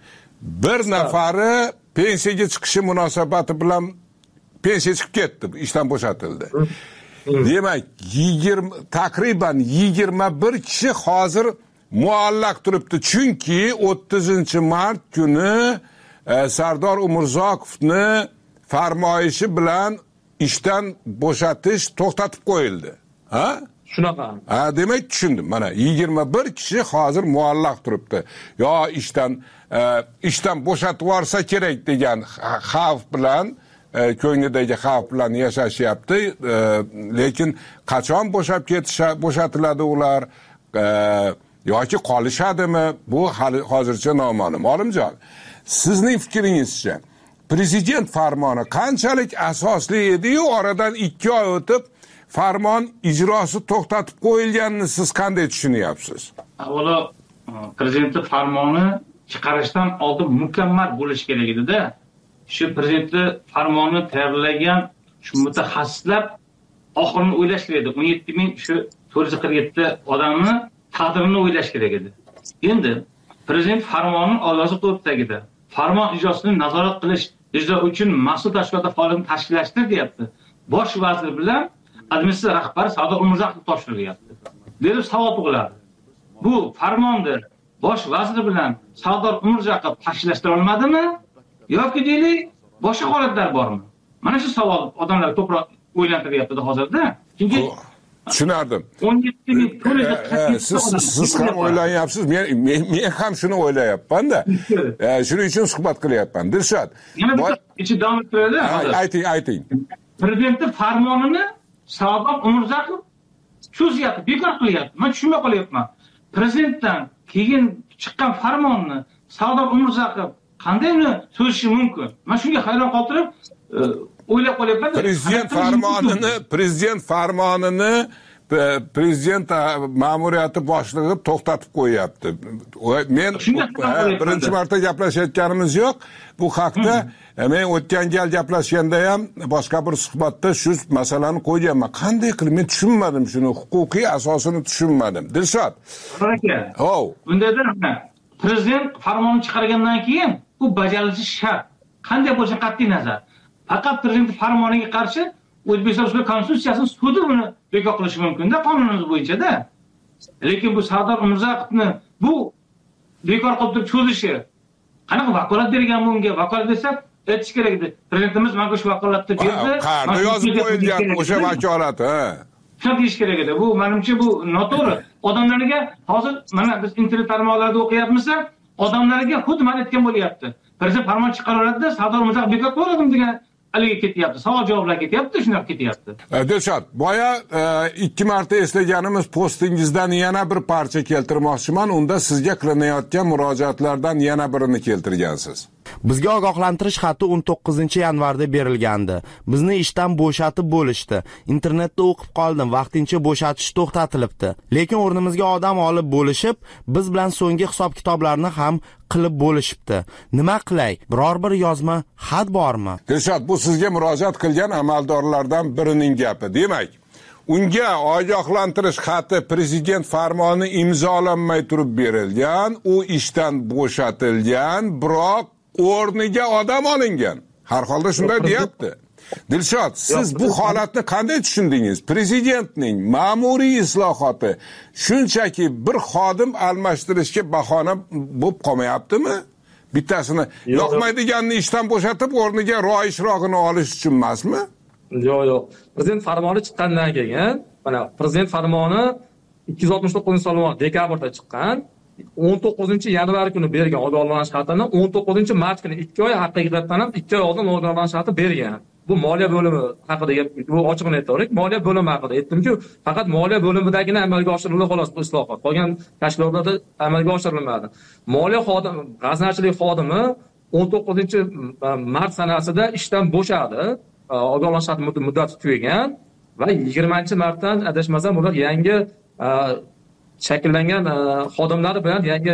Bir nafari pensiyaga chiqishi munosabati bilan pensiya chiqib ketdi, ishdan bo'shatildi. Demak, yigirma taqriban yigirma bir kishi hozir muallaq turibdi. Chunki o'ttizinchi mart kuni e, Sardor Umurzoqovni farmoyishi bilan ishdan bo'shatish to'xtatib qo'yildi. Ha? Shunaqa. Ha, demak tushundim. Mana yigirma bir kishi hozir muallaq turibdi. Yo ishdan e, ishdan bo'shatib yuborsa kerak degan xavf bilan, e, ko'nglidagi xavf bilan yashashyapti. E, lekin qachon bo'shab ketish bo'shatiladi ular? E, yoki qolishadimi, bu hali hozircha noma'lum. Olimjon, sizning fikringizcha prezident farmoni qanchalik asosli edi-yu, oradan ikki oy o'tib farmon ijrosi to'xtatib qo'yilganini siz qanday tushunyapsiz? Avvalo, prezident farmoni chiqarishdan oldin mukammal bo'lishi kerak edi-da. Shu prezident farmoni tayyorlagan shu mutaxassislar oxirini o'ylash kerak edi. o'n yetti ming shu to'rt yuz qirq yetti odamni taqdirini o'ylash kerak edi. Endi prezident farmonining ovozi to'rttagida. Farmon ijrosini nazorat qilish, ijro uchun mas'ul tashkilotlar faoliyatini tashkillashtir deyapti. Bosh vazir bilan administratsiya rahbari Sardor Umurzoqov topshirilyapti. Berib savol tug'iladi. Bu farmonni bosh vazir bilan Sardor Umurzoqov tashkillashtira olmadimi? Yoki deylik, boshqa holatlar bormi? Mana shu savol odamlar ko'proq o'ylantiryapti hozirda. Chunki tushunardim. o'n yetti ming siz siz ham o'ylanyapsiz. Men men ham shuni o'ylayapman-da. Shuning uchun suhbat qilyapman. Dilshod. Yana bir ichi davom ettiradi. Ayting, ayting. Prezident farmonini Sardor Umurzoqov cho'zyapti, bekor qilyapti. Men tushunmay qolyapman. Prezidentdan keyin chiqqan farmonni Sardor Umurzoqov qanday uni so'zishi mumkin? Men shunga hayron qoldirib o'ylab qolyapman. Prezident farmonini, prezident farmonini prezident ma'muriyati boshlig'i to'xtatib qo'yapti. Men birinchi marta gaplashayotganimiz yo'q. Bu haqda men o'tgan gal gaplashganda ham boshqa bir suhbatda shu masalani qo'yganman. Qanday qilib men tushunmadim shuni, huquqiy asosini tushunmadim. Dilshod. Aka. Oh. Bundada prezident farmonni chiqargandan keyin bu bajarilishi shart. Qanday bo'lishi qat'iy nazar. Faqat prezident farmoniga qarshi O'zbekiston Respublikasi Konstitutsiyasining sudi buni bekor qilishi mumkin-da, qonunimiz bo'yicha-da. Lekin bu Sardor Umurzoqovni bu bekor qilib cho'zishi qanaqa vakolat bergan bunga? Vakolat desa, aytish kerak edi. Prezidentimiz menga shu vakolatni berdi. Qayerda yozib qo'yilgan o'sha vakolat, ha? Shuni deyish kerak edi. Bu menimcha bu noto'g'ri. Odamlarga hozir mana biz internet tarmoqlarida o'qiyapmiz, odamlarga xuddi mana aytgan bo'lyapti. Prezident farmon chiqaraveradi-da, Sardor Umurzoqov bekor qo'yadi degan aliga ketyapti. Savol javoblar ketyapti, shunaqa ketyapti. Dilshod, boya ikki marta eslaganimiz postingizdan yana bir parcha keltirmoqchiman. Unda sizga qilinayotgan murojaatlardan yana birini keltirgansiz. Bizga ogohlantirish xati o'n to'qqizinchi yanvarda berilgandi. Bizni ishdan bo'shatib bo'lishdi. Internetda o'qib qoldim, vaqtincha bo'shatish to'xtatilibdi. Lekin o'rnimizga odam olib bo'lishib, biz bilan so'nggi hisob-kitoblarni ham qilib bo'lishibdi. Nima qilay? Biror bir yozma xat bormi? Dilshod, bu sizga murojaat qilgan amaldorlardan birining gapi. Demak, unga ogohlantirish xati prezident farmoni imzolanmay turib berilgan, u ishdan bo'shatilgan, biroq o'rniga odam olingan. Har holda shunday deyapti. Dilshod, siz bu holatni qanday tushundingiz? Prezidentning ma'muriy islohoti shunchaki bir xodim almashtirishga bahona bo'lib qolmayaptimi? Bittasini yoqmaydiganni ishdan bo'shatib, o'rniga roishroqini olish uchun emasmi? Yo'q, yo'q. Prezident farmoni chiqqandan keyin, mana prezident farmoni ikki yuz oltmish to'qqizinchi yil dekabrda chiqqan. o'n to'qqizinchi yanvar kuni bergan ogohlantirish xatini o'n to'qqizinchi mart kuni ikki oy haqiqatan ham ikki oy oldin ogohlantirish xati bergan. Bu moliya bo'limi haqida gap, bu ochiqni aytavering. Moliya bo'limi haqida aytdimki, faqat moliya bo'limidagina amalga oshirildi xolos bu islohot. Qolgan tashkilotlarda amalga oshirilmadi. Moliya xodimi, g'aznachilik xodimi o'n to'qqizinchi mart sanasida ishdan bo'shadi. Ogohlantirish xati muddati tugagan va yigirmanchi martdan adashmasam ular yangi shakllangan xodimlari bilan yangi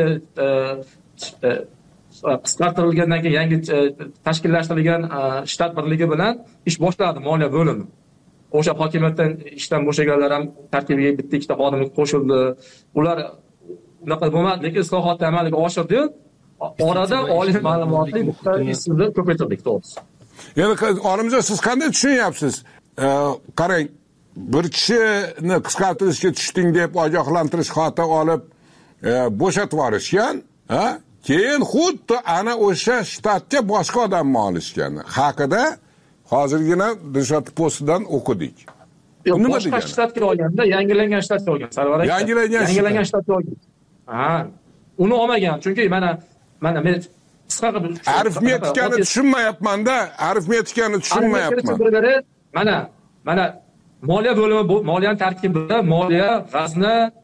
qisqartirilgandan keyin yangi tashkillashtirilgan shtat birligi bilan ish boshladi moliya bo'limi. O'sha hokimiyatdan ishdan bo'shaganlar ham tarkibiga bitta ikkita xodim qo'shildi. Ular unaqa bo'lmadi, lekin islohotni amalga oshirdi. Orada oliy ma'lumotli ishsizlar ko'paytirdik, to'g'risi. Yana olimjon, siz qanday tushunyapsiz? Qarang, bir kishini qisqartirishga tushding deb ogohlantirish xati olib bo'shatib yuborishgan, ha? Keyin xuddi ana o'sha shtatga boshqa odamni olishgan haqida hozirgina Dilshod postidan o'qidik. Nima boshqa shtatga olganda yangilangan shtatga olgan, Sarvar aka. Yangilangan yangilangan shtatga olgan. Ha, uni olmagan, chunki mana mana men qisqa qilib arifmetikani tushunmayapman-da, arifmetikani tushunmayapman. Mana mana moliya bo'limi, moliyaning tarkibida moliya, g'azna,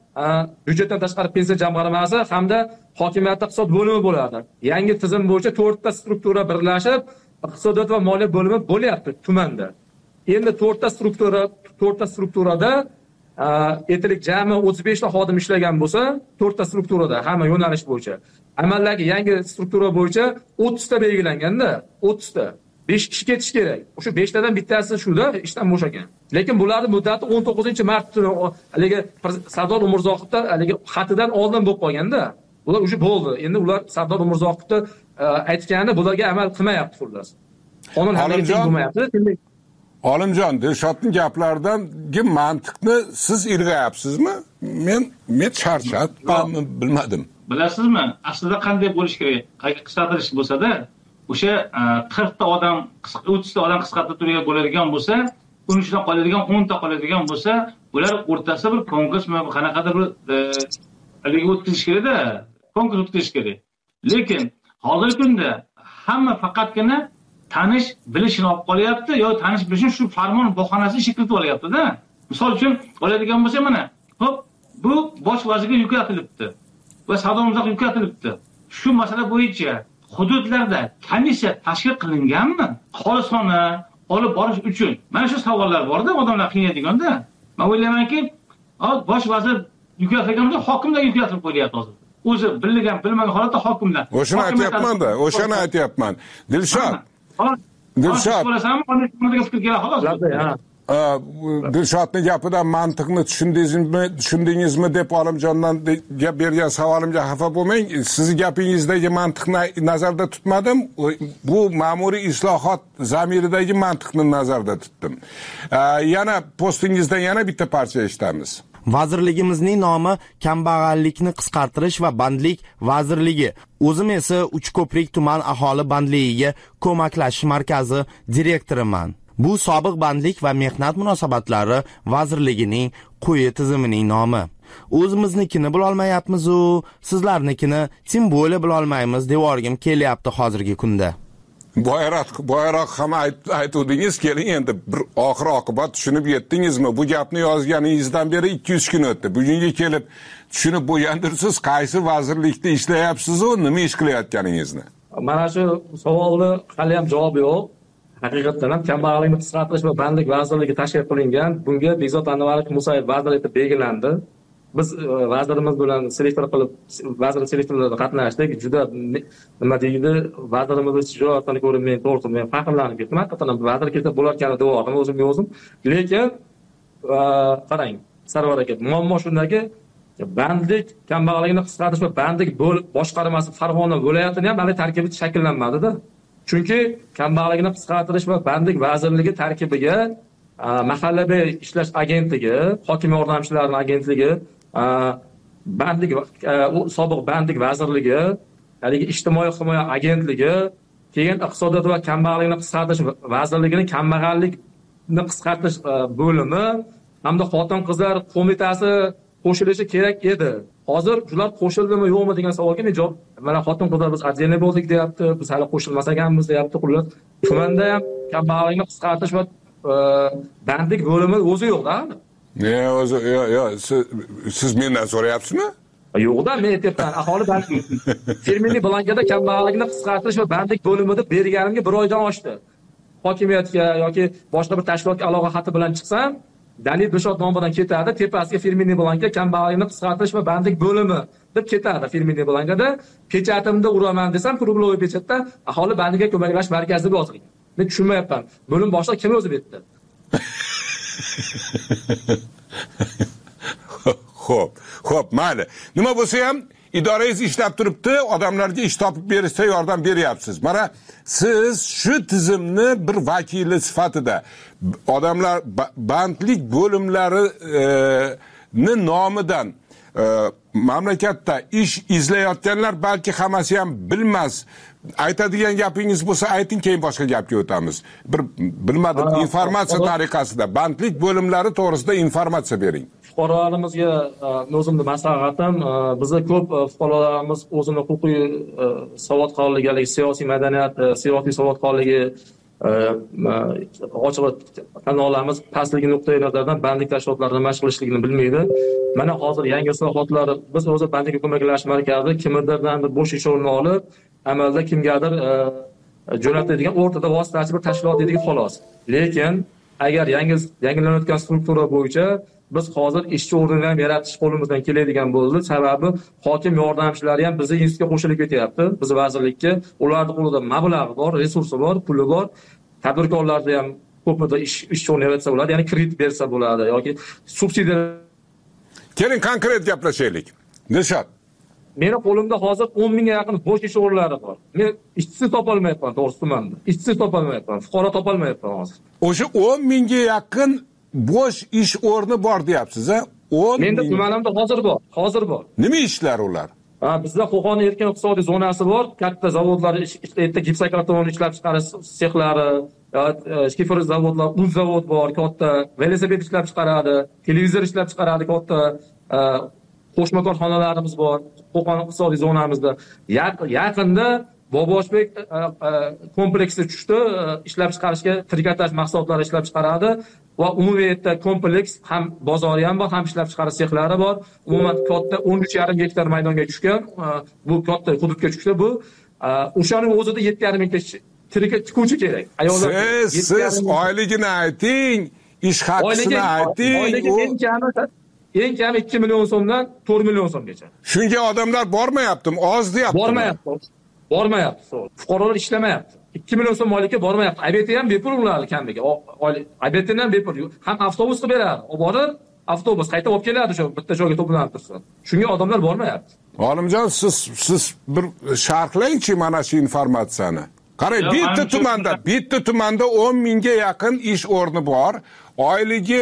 byudjetdan tashqari pensiya jamg'armasi hamda hokimiyatda iqtisod bo'limi bo'ladi. Yangi tizim bo'yicha to'rtta struktura birlashib, iqtisodiyot va moliya bo'limi bo'lyapti tumanda. Endi to'rtta struktura, to'rtta strukturada aytaylik jami o'ttiz besh ta xodim ishlagan bo'lsa, to'rtta strukturada hamma yo'nalish bo'yicha. Amaldagi yangi struktura bo'yicha o'ttiz ta belgilanganda, o'ttiz ta besh kishi ketish kerak. O'sha besh tadan bittasi shuda ishdan bo'shagan. Lekin bularning muddati o'n to'qqizinchi mart kuni haligi Sardor Umurzoqovdan haligi xatidan oldin bo'lib qolganda, ular o'sha bo'ldi. Endi ular Sardor Umurzoqovda aytgani bularga amal qilmayapti xullas. Qonun harakati bo'lmayapti. Olimjon, Dilshodning gaplaridangi mantiqni siz ilg'ayapsizmi? Men men charchatmanmi, bilmadim. Bilasizmi, aslida qanday bo'lish kerak? Qayga qisqartirish bo'lsa-da, o'sha qirq ta odam, o'ttiz ta odam qisqartirib bo'ladigan bo'lsa, o'n uch ta qoladigan, o'n ta qoladigan bo'lsa, ular o'rtasida bir konkursmi, qanaqadir bir haligi o'tkazish kerak-da, konkurs o'tkazish kerak. Lekin hozirgi kunda hamma faqatgina tanish bilishini olib qolyapti, yo tanish bilishini shu farmon bahonasini shakillatib olyapti-da. Misol uchun oladigan bo'lsa, mana, hop, bu bosh vazirga yuklatilibdi va Sardor Umurzoqovga yuklatilibdi. Shu masala bo'yicha hududlarda komissiya tashkil qilinganmi? Xolisona olib borish uchun. Mana shu savollar bor-da, odamlar qiynaydiganda. Men o'ylaymanki, bosh vazir yuklatilganda hokimlar yuklatilib qo'yiladi hozir. O'zi bilgan, bilmagan holatda hokimlar. O'shani aytyapman-da, o'shani aytyapman. Dilshod. Dilshod. Dilshodning gapidan mantiqni tushundingizmi, tushundingizmi deb Olimjondan gap bergan savolimga xafa bo'lmang. Sizning gapingizdagi mantiqni nazarda tutmadim. Bu ma'muriy islohot zamiridagi mantiqni nazarda tutdim. Yana postingizdan yana bitta parcha eshitamiz. Vazirligimizning nomi kambag'allikni qisqartirish va bandlik vazirligi. O'zim esa Uchko'prik tuman aholi bandligiga ko'maklashish markazi direktoriman. Bu sobiq bandlik va mehnat munosabatlari vazirligining quyi tizimining nomi. O'zimiznikini bila olmayapmiz-u, sizlarnikini tim bo'la bila olmaymiz devorgim kelyapti hozirgi kunda. Boyroq, boyroq ham aytdingiz, keling endi bir oxir oqibat tushunib yetdingizmi? Bu gapni yozganingizdan beri ikki uch kun o'tdi. Bugunga kelib tushunib bo'lgandirsiz, qaysi vazirlikda ishlayapsiz-u, nima ish qilayotganingizni? Mana shu savolni hali ham javob yo'q. Haqiqatan ham kambag'allikni qisqartirish va bandlik vazirligi tashkil qilingan. Bunga Bekzod Anvarov Musayev vazir etib belgilandi. Biz vazirimiz bilan selektor qilib, vazir selektorlarida qatnashdik. Juda nima deydi, vazirimiz shijoatini ko'rib men to'g'ri men faxrlanib ketdim. Haqiqatan vazir ketib bo'larkan devordim o'zimga o'zim. Lekin qarang, Sarvar aka, muammo shundaki, bandlik kambag'allikni qisqartirish va bandlik boshqarmasi Farg'ona viloyatini ham hali tarkibi shakllanmadi-da. Chunki kambag'allikni qisqartirish va bandlik vazirligi tarkibiga mahallaviy ishlash agentligi, hokim yordamchilarining agentligi, bandlik sobiq bandlik vazirligi, haligi ijtimoiy himoya agentligi, keyin iqtisodiyot va kambag'allikni qisqartirish vazirligining kambag'allikni qisqartirish bo'limi hamda xotin-qizlar qo'mitasi qo'shilishi kerak edi. Hozir ular qo'shildimi yo'qmi degan savolga men javob, mana xotin-qizlar biz отдельно bo'ldik deyapti, biz hali qo'shilmas ekanmiz deyapti. Xullas, tumanda ham kambag'allikni qisqartirish va bandlik bo'limi o'zi yo'q-da. Ne, o'zi yo, yo, siz, siz mendan so'rayapsizmi? Yo'q-da, men aytyapman, aholi bandlik. Terminli blankada kambag'allikni qisqartirish va bandlik bo'limida berganimga bir oydan oshdi. Hokimiyatga yoki boshqa bir tashkilotga aloqa xati bilan chiqsam, Danil Dilshod nomidan ketadi, tepasiga firminli blankda kambag'allikni qisqartirish va bandlik bo'limi deb ketadi firminli blankada. Pechatimda uraman desam, kruglovoy pechatda aholi bandlikka ko'maklash markazi deb yozilgan. Men tushunmayapman. Bo'lim boshliq kim o'zi betdi? Xo'p, xo'p, mayli. Nima bo'lsa ham idorangiz ishlab turibdi, odamlarga ish topib berishda yordam beryapsiz. Mana siz shu tizimni bir vakili sifatida odamlar bandlik bo'limlarini nomidan mamlakatda ish izlayotganlar balki hammasi ham bilmas. Aytadigan gapingiz bo'lsa ayting, keyin boshqa gapga o'tamiz. Bir bilmadim, informatsiya tariqasida bandlik bo'limlari to'g'risida informatsiya bering. Fuqarolarimizga o'zimning maslahatim, bizda ko'p fuqarolarimiz o'zini huquqiy savodxonligi, siyosiy madaniyat, siyosiy savodxonligi ochig'i tan olamiz, pastligi nuqtai nazardan bandlik tashkilotlarini mashq qilishligini bilmaydi. Mana hozir yangi islohotlar, biz o'zi bandlikka ko'maklashish markazi kimlardan bo'sh ish o'rnini olib, amalda kimgadir jo'natadigan o'rtada vositachi bir tashkilot edik xolos. Lekin agar yangi yangilanayotgan struktura bo'yicha biz hozir ishchi o'rnini ham yaratish qo'limizdan keladigan bo'ldi. Sababi hokim yordamchilari ham bizning institutga qo'shilib ketyapti, biz vazirlikka. Ularning qo'lida mablag' bor, resursi bor, puli bor. Tadbirkorlarda ham ko'pida ish ish o'rni yaratsa bo'ladi, ya'ni kredit bersa bo'ladi yoki subsidiya. Keling konkret gaplashaylik. Dilshod, meni qo'limda hozir o'n mingga yaqin bo'sh ish o'rinlari bor. Men ishchi topolmayapman, to'g'risi tumanda. Ishchi topolmayapman, fuqaro topolmayapman hozir. O'sha o'n mingga yaqin bo'sh ish o'rni bor deyapsiz, a? o'n Menda tumanimda hozir bor, hozir bor. Nima ishlar ular? Ha, bizda Qo'qon erkin iqtisodiy zonasi bor. Katta zavodlar, erta gipsokarton ishlab chiqarish sexlari, shifer zavodlar, un zavod bor, katta velosiped ishlab chiqaradi, televizor ishlab chiqaradi, katta qo'shma korxonalarimiz bor Qo'qon iqtisodiy zonamizda. Yaqinda Boboshbek kompleksi tushdi, ishlab chiqarishga trikotaj mahsulotlari ishlab chiqaradi va umumiy kompleks ham bozori ham bor, ham ishlab chiqarish sexlari bor. Umuman katta o'n uch yarim gektar maydonga tushgan, bu katta hududga tushdi. Bu o'shaning o'zida yetti yarim mingta tikuvchi kerak. Ayollar siz siz oyligini ayting, ish haqini ayting. Oyligi eng kami eng kami ikki million so'mdan to'rt million so'mgacha. Shunga odamlar bormayaptimi? Oz deyapti. Bormayapti. Bormayapti. Fuqarolar ishlamayapti. ikki million so'm oylikka bormayapti. A B T ham bepul ular kamiga. A B T ham bepul. Ham avtobus qilib beradi. Olib borib, avtobus qayta olib keladi shu bitta joyga to'planib tursa. Shunga odamlar bormayapti. Olimjon, siz siz bir sharhlang-chi mana shu informatsiyani. Qarang, bitta tumanda, bitta tumanda o'n mingga yaqin ish o'rni bor. Oyligi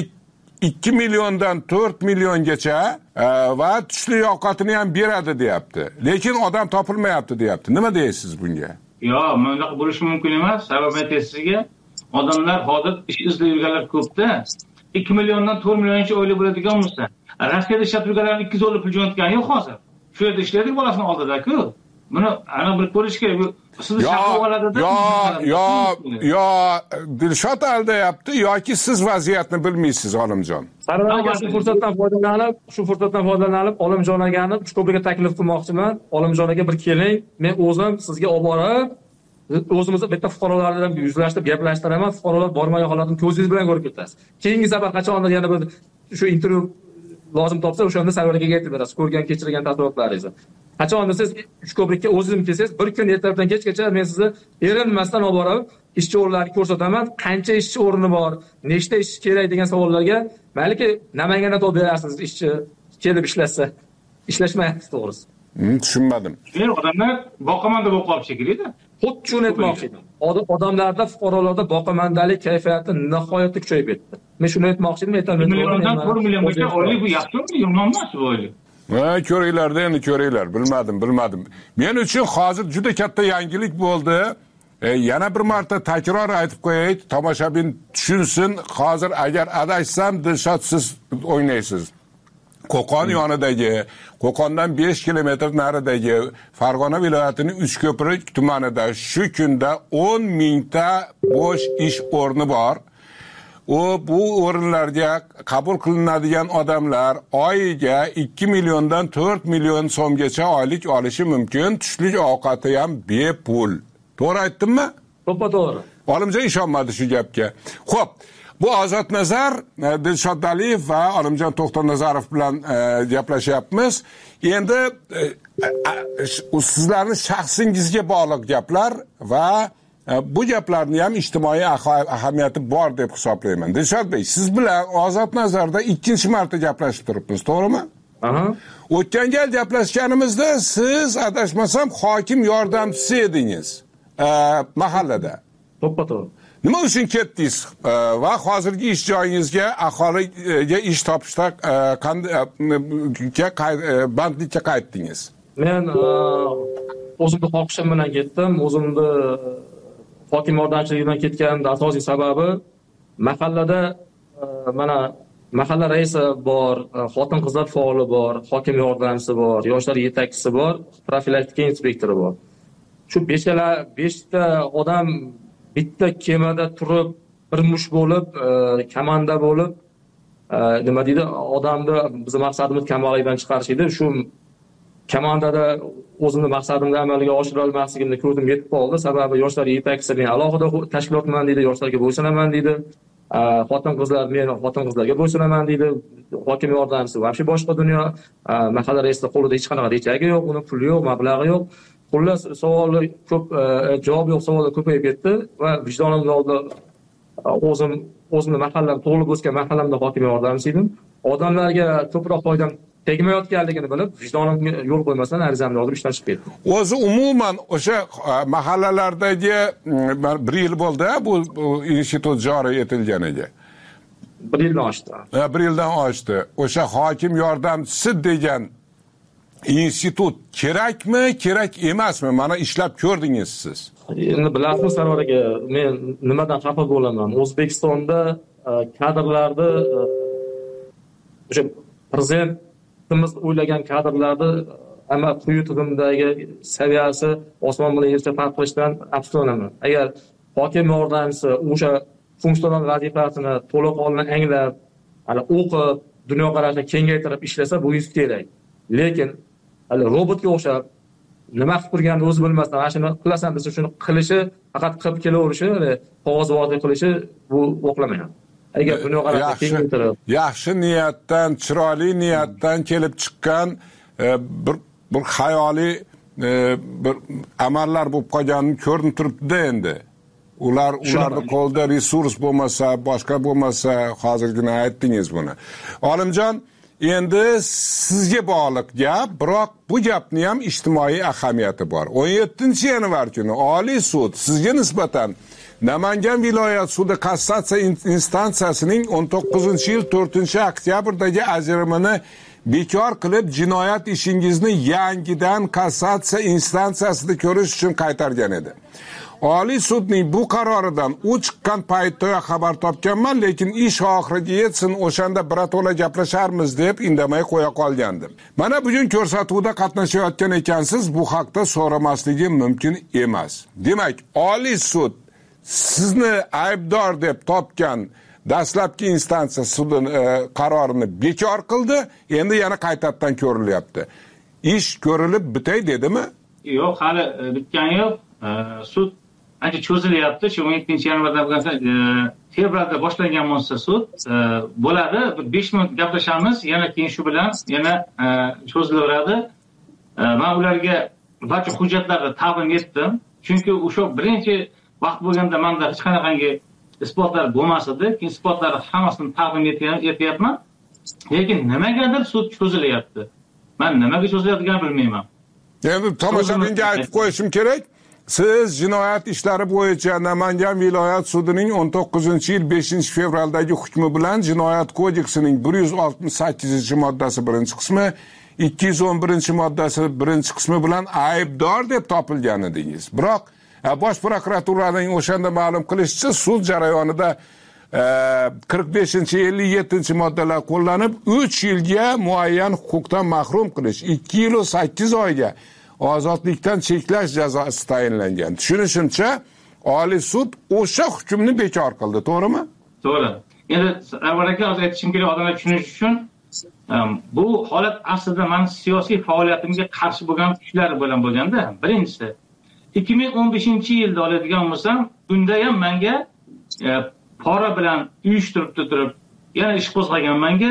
ikki milliondan to'rt milliongacha va tushli ovqatini ham beradi deyapti. Lekin odam topilmayapti deyapti. Nima deysiz bunga? Yo'q, bunday bo'lishi mumkin emas. Sababi aytaysiga, odamlar hozir ish izlab yurganlar ko'pda. ikki milliondan to'rt milliongacha oylik bo'ladigan bo'lsa, Rossiyada ishlab yurganlar ikki yuz dollar pul jo'natgani yo'q hozir. Shu yerda ishlaydi bolasini oldida-ku. Buni ana bir ko'rish kerak. Sizni shaqib oladida. Yo, yo, yo, Dilshod aldayapti yoki siz vaziyatni bilmaysiz, Olimjon. Sarvar shu fursatdan foydalanib, shu fursatdan foydalanib Olimjon agani Uchko'prikka taklif qilmoqchiman. Olimjon aka bir keling, men o'zim sizga olib borib, o'zimizni bitta fuqarolar bilan yuzlashtirib gaplashtiraman. Fuqarolar bormagan holatni ko'zingiz bilan ko'rib ketasiz. Keyingi safar qachondir yana bir shu intervyu lozim topsa, o'shanda Sarvar akaga aytib berasiz, ko'rgan, kechirgan tafsilotlaringizni. Qachondir siz Uchko'prikka o'zim kelsangiz, bir kun ertalabdan kechgacha men sizni erinmasdan olib borib, ishchi o'rinlarni ko'rsataman. Qancha ishchi o'rni bor, nechta ishchi kerak degan savollarga, balki Namangandan topib berasiz ishchi kelib ishlatsa. Ishlashmayapti to'g'risi. Tushunmadim. Men odamlar boqamanda bo'lib qolib shekilli-da. Xuddi shuni aytmoqchi edim. Odamlarda, fuqarolarda boqamandalik kayfiyati nihoyatda kuchayib ketdi. Men shuni aytmoqchi edim, aytaman. milliondan to'rt milliongacha oylik bu yaxshimi, yomon emas bu oylik. Ha, ko'ringlar-da, endi ko'ringlar. Bilmadim, bilmadim. Men uchun hozir juda katta yangilik bo'ldi. E, yana bir marta takror aytib qo'yay, tomoshabin tushunsin. Hozir agar adashsam, Dilshod siz o'ynaysiz. Qo'qon yonidagi, Qo'qondan besh kilometr naridagi Farg'ona viloyatining Uchko'prik tumanida shu kunda o'n mingta bo'sh ish o'rni bor. U bu o'rinlarga qabul qilinadigan odamlar oyiga ikki milliondan to'rt million so'mgacha oylik olishi mumkin. Tushlik ovqati ham bepul. To'g'ri aytdimmi? To'ppa-to'g'ri. Olimjon ishonmadi shu gapga. Xo'p, bu Ozodnazar, Dilshod Aliyev va Olimjon To'xtanazarov bilan gaplashyapmiz. Endi sizlarning shaxsingizga bog'liq gaplar va bu gaplarni ham ijtimoiy ahamiyati bor deb hisoblayman. Dilshod Bey, siz bilan Ozodnazarda ikkinchi marta gaplashib turibmiz, to'g'rimi? Aha. O'tgan gal gaplashganimizda siz adashmasam hokim yordamchisi edingiz mahallada. To'ppa-to'g'ri. Nima uchun ketdingiz va hozirgi ish joyingizga, aholiga ish topishda qanday bandlikka qaytdingiz? Men o'zimning xohishim bilan ketdim. O'zimni hokim yordamchiligidan ketganimning asosiy sababi mahallada mana mahalla raisi bor, xotin-qizlar faoli bor, hokim yordamchisi bor, yoshlar yetakchisi bor, profilaktika inspektori bor. Shu beshta beshta odam bitta kemada turib bir mush bo'lib, komanda bo'lib, nima deydi, odamni bizning maqsadimiz kambag'allikdan chiqarish edi. Shu komandada o'zimning maqsadimni amalga oshira olmasligimni ko'rdim, yetib qoldi. Sababi yoshlar yetakchisi men alohida tashkilotman deydi, yoshlarga bo'ysunaman deydi. Xotin-qizlar men xotin-qizlarga bo'ysunaman deydi. Hokim yordamchisi va boshqa dunyo, mahalla raisida qo'lida hech qanaqa rejagi yo'q, uni puli yo'q, mablag'i yo'q. Xullas, savollar ko'p, javob yo'q, savollar ko'payib ketdi va vijdonimni oldida o'zim o'zimning mahallam, tug'ilib o'sgan mahallamda hokim yordamchisi edim. Odamlarga ko'proq foydam tegmayotganligini bilib, vijdonimga yo'l qo'ymasdan arizamni olib ishdan chiqib ketdim. O'zi umuman o'sha mahallalardagi bir yil bo'ldi bu institut joriy etilganiga. Bir yildan oshdi. Bir yildan oshdi. O'sha hokim yordamchisi degan institut kerakmi, kerak emasmi? Mana ishlab ko'rdingiz siz. Endi bilasizmi Sarvar aka, men nimadan xafa bo'laman? O'zbekistonda kadrlarni o'sha prezidentimiz o'ylagan kadrlarni amma quyi tizimdagi saviyasi osmon bilan yercha farq qilishidan afsuslanaman. Agar hokim yordamchisi o'sha funksional vazifasini to'liq holini anglab, hali o'qib, dunyoqarashini kengaytirib ishlasa bu yuz kerak. Lekin hali robotga o'xshab nima qilib turganini o'zi bilmasdan ana shuni qilasan desa shuni qilishi, faqat qilib kelaverishi, qog'ozbozlik qilishi bu o'qlamayman. Agar dunyoqarashini kengaytirib, yaxshi niyatdan, chiroyli niyatdan kelib chiqqan bir bir xayoliy bir amallar bo'lib qolganini ko'rinib turibdi endi. Ular ularni qo'lida resurs bo'lmasa, boshqa bo'lmasa, hozirgina aytdingiz buni. Olimjon, endi sizga bog'liq gap, biroq bu gapning ham ijtimoiy ahamiyati bor. o'n yettinchi yanvar kuni Oliy sud sizga nisbatan Namangan viloyat sudi kassatsiya instansiyasining o'n to'qqizinchi yil to'rtinchi oktyabrdagi ajrimini bekor qilib, jinoyat ishingizni yangidan kassatsiya instansiyasida ko'rish uchun qaytargan edi. Oliy sudning bu qaroridan u chiqqan paytda xabar topganman, lekin ish oxiriga yetsin, o'shanda birato'la gaplasharmiz deb indamay qo'ya qolgandim. Mana bugun ko'rsatuvda qatnashayotgan ekansiz, bu haqda so'ramasligim mumkin emas. Demak, Oliy sud sizni aybdor deb topgan dastlabki instansiya sudning qarorini bekor qildi, endi yana qaytadan ko'rilyapti. Ish ko'rilib bitay dedimi? Yo'q, hali bitgani yo'q. Sud ancha cho'zilyapti. Shu o'n yettinchi yanvarda bo'lsa, fevralda boshlangan bo'lsa sud bo'ladi. Bir besh minut gaplashamiz, yana keyin shu bilan yana cho'zilaveradi. Men ularga barcha hujjatlarni taqdim etdim. Chunki o'sha birinchi vaqt bo'lganda menda hech qanaqangi isbotlar bo'lmas edi. Keyin isbotlarni hammasini taqdim etyapman. Lekin nimagadir sud cho'zilyapti. Men nimaga cho'zilayotganini bilmayman. Endi tomoshabinga aytib qo'yishim kerak. Siz jinoyat ishlari bo'yicha Namangan viloyat sudining o'n to'qqizinchi yil beshinchi fevraldagi hukmi bilan Jinoyat kodeksining bir yuz oltmish sakkizinchi moddasi birinchi qismi, ikki yuz o'n birinchi moddasi birinchi qismi bilan aybdor deb topilgan edingiz. Biroq Bosh prokuraturaning o'shanda ma'lum qilishicha, sud jarayonida qirq beshinchi ellik yettinchi moddalar qo'llanib uch yilga muayyan huquqdan mahrum qilish, ikki yil va sakkiz oyga ozodlikdan cheklash jazosi tayinlangan. Tushunishimcha, Oliy sud o'sha hukmni bekor qildi, to'g'rimi? To'g'ri. Endi avvalga hozir aytishim kerak, odamlar tushunishi uchun, bu holat aslida men siyosiy faoliyatimga qarshi bo'lgan kuchlar bilan bo'lganda, birinchisi ikki ming o'n beshinchi yilda oladigan bo'lsam, unda ham menga pora bilan uyushtirib turib, yana ish qo'zg'agan menga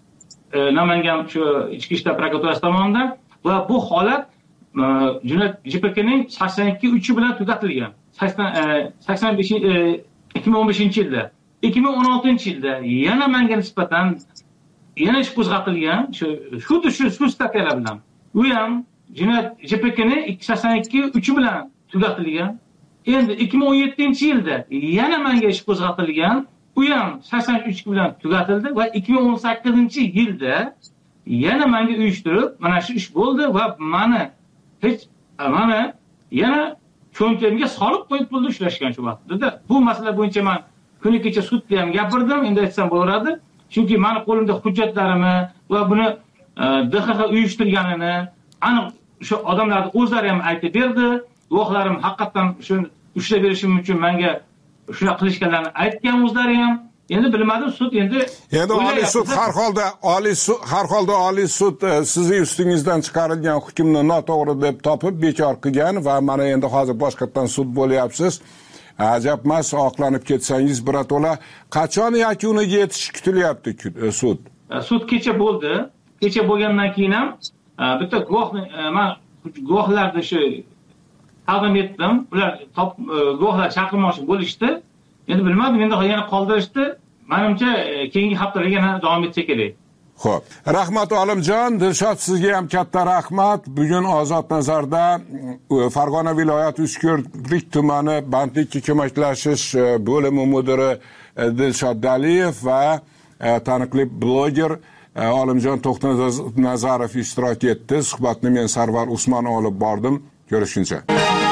Namangan shu ichki ishlar prokuraturasi tomonidan va bu holat Jinoyat J P K'ning sakson ikki uch bilan tugatilgan. sakson besh ikki ming o'n beshinchi yilda. ikki ming o'n oltinchi yilda yana menga nisbatan yana ish qo'zg'atilgan, shu xuddi shu shu statyalar bilan. U ham Jinoyat J P K'ning sakson ikki uch bilan tugatilgan. Endi ikki ming o'n yettinchi yilda yana menga ish qo'zg'atilgan, u ham sakson uch bilan tugatildi va ikki ming o'n sakkizinchi yilda yana menga uyushtirib, mana shu ish bo'ldi va meni hech mana yana cho'ntamga solib qo'yib pulni ushlashgan shu vaqtda. Bu masala bo'yicha men kuni kecha sudda ham gapirdim, endi aytsam bo'laveradi. Chunki meni qo'limda hujjatlarimni va buni D X X uyushtirganini aniq o'sha odamlarning o'zlari ham aytib berdi. Guvohlarim haqiqatan shuni ushlab berishim uchun menga shunaqa qilishganlarini aytgan o'zlari ham. Endi bilmadim, sud endi endi Oliy sud har holda Oliy sud har holda Oliy sud sizning ustingizdan chiqarilgan hukmni noto'g'ri deb topib bekor qilgan va mana endi hozir boshqatdan sud bo'lyapsiz. Ajab emas, oqlanib ketsangiz birato'la. Qachon yakuniga yetish kutilyapti sud? Sud kecha bo'ldi. Kecha bo'lgandan keyin ham bitta guvohni men guvohlarni shu taqdim etdim. Ular guvohlar chaqirmoqchi bo'lishdi. Endi bilmadim, endi yana qoldirishdi. Menimcha keyingi haftalarga yana davom etsa kerak. Xo'p, rahmat Olimjon, Dilshod sizga ham katta rahmat. Bugun Ozod nazarda Farg'ona viloyati Uchko'prik tumani bandlikka ko'maklashish bo'limi mudiri Dilshod Daliyev va taniqli bloger Olimjon To'xtanazarov ishtirok etdi. Suhbatni men Sarvar Usmon olib bordim. Ko'rishguncha.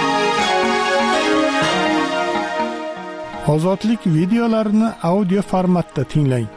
Ozodlik videolarini audio formatda tinglang.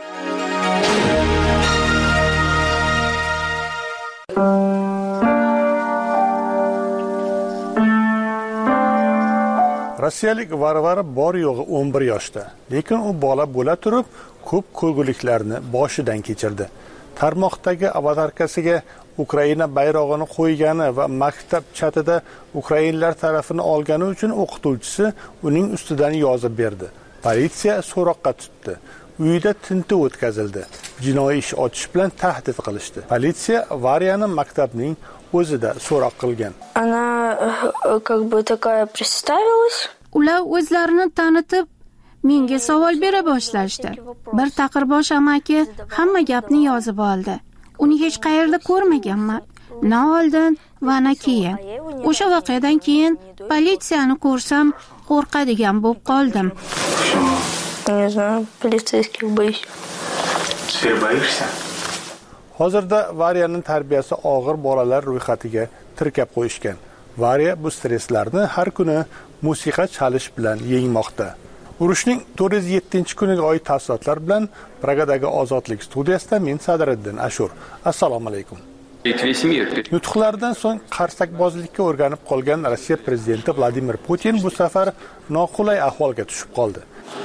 Rossiyalik Varvara bor yo'g'i o'n bir yoshda, lekin u bola bo'la turib ko'p ko'rguliklarni boshidan kechirdi. Tarmoqdagi avatarkasiga Ukraina bayrog'ini qo'ygani va maktab chatida ukrainlar tarafini olgani uchun o'qituvchisi uning ustidan yozib berdi. Politsiya so'roqqa tutdi. Uyida tintuv o'tkazildi. Jinoiy ish ochish bilan tahdid qilishdi. Politsiya Varyani maktabning o'zida so'roq qilgan. Она как бы такая представилась. Ular o'zlarini tanitib, menga savol bera boshlashdi. Bir taqirbosh amaki hamma gapni yozib oldi. Uni hech qayerda ko'rmaganman. Na oldin va na keyin. O'sha voqeadan keyin politsiyani ko'rsam qo'rqadigan bo'lib qoldim. Не знаю, полицейских боюсь. Теперь боишься? Hozirda Varyaning tarbiyasi og'ir bolalar ro'yxatiga tirkab qo'yishgan. Varya bu stresslarni har kuni musiqa chalish bilan yengmoqda. Urushning to'rt yuz yettinchi kuniga oid tafsilotlar bilan Pragadagi Ozodlik studiyasida men Sadriddin Ashur. Assalomu alaykum. Nutqlardan so'ng qarsakbozlikka o'rganib qolgan Rossiya prezidenti Vladimir Putin bu safar noqulay ahvolga tushib qoldi.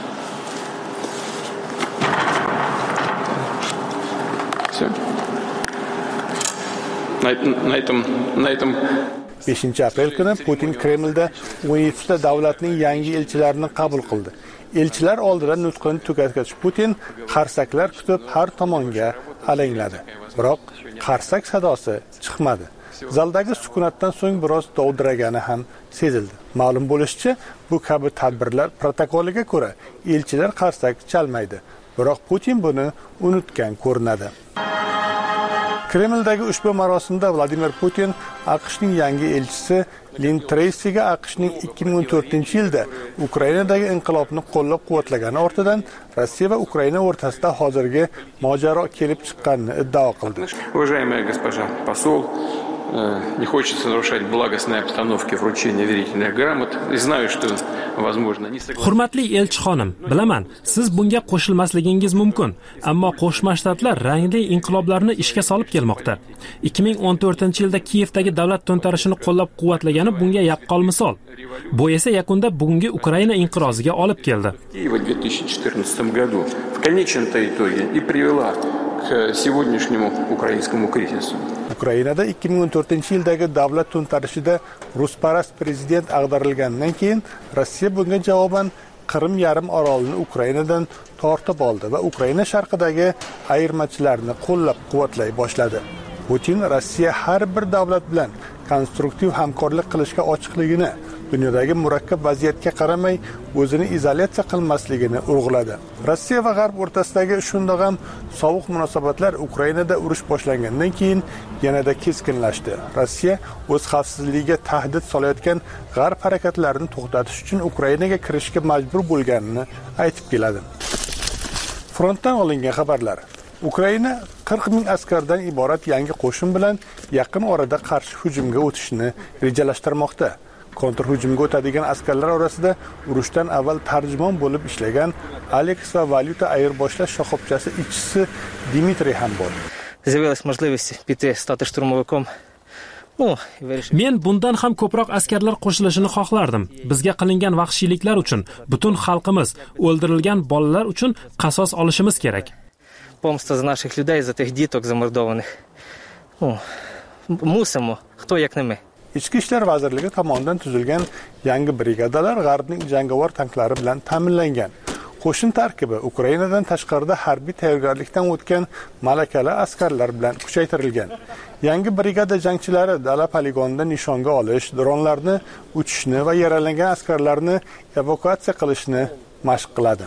На этом, на этом beshinchi aprel kuni Putin Kremlda o'n yettita davlatning yangi elchilarini qabul qildi. Elchilar oldida nutqini tugatgach Putin qarsaklar kutib har tomonga alangladi. Biroq qarsak sadosi chiqmadi. Zaldagi sukunatdan so'ng biroz dovdiragani ham sezildi. Ma'lum bo'lishicha, bu kabi tadbirlar protokoliga ko'ra elchilar qarsak chalmaydi. Biroq Putin buni unutgan ko'rinadi. Kremldagi ushbu marosimda Vladimir Putin AQShning yangi elchisi Lin Treysiga AQShning ikki ming o'n to'rtinchi yilda Ukrainadagi inqilobni qo'llab-quvvatlagani ortidan Rossiya va Ukraina o'rtasida hozirgi mojaro kelib chiqqanini iddao qildi. Уважаемая госпожа посол, не хочется нарушать благостной обстановки вручения верительных грамот. И знаю, что возможно не согласен. Hurmatli elchixonim, bilaman, siz bunga qo'shilmasligingiz mumkin, ammo Qo'shma Shtatlar rangli inqiloblarni ishga solib kelmoqda. ikki ming o'n to'rtinchi yilda Kiyevdagi davlat to'ntarishini qo'llab-quvvatlagani bunga yaqqol misol. Bu esa yakunda bugungi Ukraina inqiroziga olib keldi. В две тысячи четырнадцатом году в конечном-то итоге и привела к сегодняшнему украинскому кризису. Ukrainada ikki ming o'n to'rtinchi yildagi davlat to'ntarishida rusparast prezident ag'darilgandan keyin Rossiya bunga javoban Qrim yarim orolini Ukrainadan tortib oldi va Ukraina sharqidagi ayirmachilarni qo'llab-quvvatlay boshladi. Putin Rossiya har bir davlat bilan konstruktiv hamkorlik qilishga ochiqligini, dunyodagi murakkab vaziyatga qaramay o'zini izolyatsiya qilmasligini urg'uladi. Rossiya va G'arb o'rtasidagi shundoq ham sovuq munosabatlar Ukrainada urush boshlangandan keyin yanada keskinlashdi. Rossiya o'z xavfsizligiga tahdid solayotgan G'arb harakatlarini to'xtatish uchun Ukrainaga kirishga majbur bo'lganini aytib keladi. Frontdan olingan xabarlar. Ukraina qirq ming askardan iborat yangi qo'shin bilan yaqin orada qarshi hujumga o'tishni rejalashtirmoqda. Kontrhujumga o'tadigan askarlar orasida urushdan avval tarjimon bo'lib ishlagan Alex va valyuta ayirboshlash shoxobchasi ishchisi Dmitriy ham bor. З'явилась можливість піти стати штурмовиком Men bundan ham ko'proq askarlar qo'shilishini xohlardim. Bizga qilingan vahshiyliklar uchun, butun xalqimiz, o'ldirilgan bolalar uchun qasos olishimiz kerak. Помста за наших людей, за тих діток замордованих. Ну, мусимо, хто як не ми. Ichki ishlar vazirligi tomonidan tuzilgan yangi brigadalar G'arbning jangovar tanklari bilan ta'minlangan. Qo'shin tarkibi Ukrainadan tashqarida harbiy tayyorgarlikdan o'tgan malakali askarlar bilan kuchaytirilgan. Yangi brigada jangchilari dala poligonida nishonga olish, dronlarni uchishni va yaralangan askarlarni evakuatsiya qilishni mashq qiladi.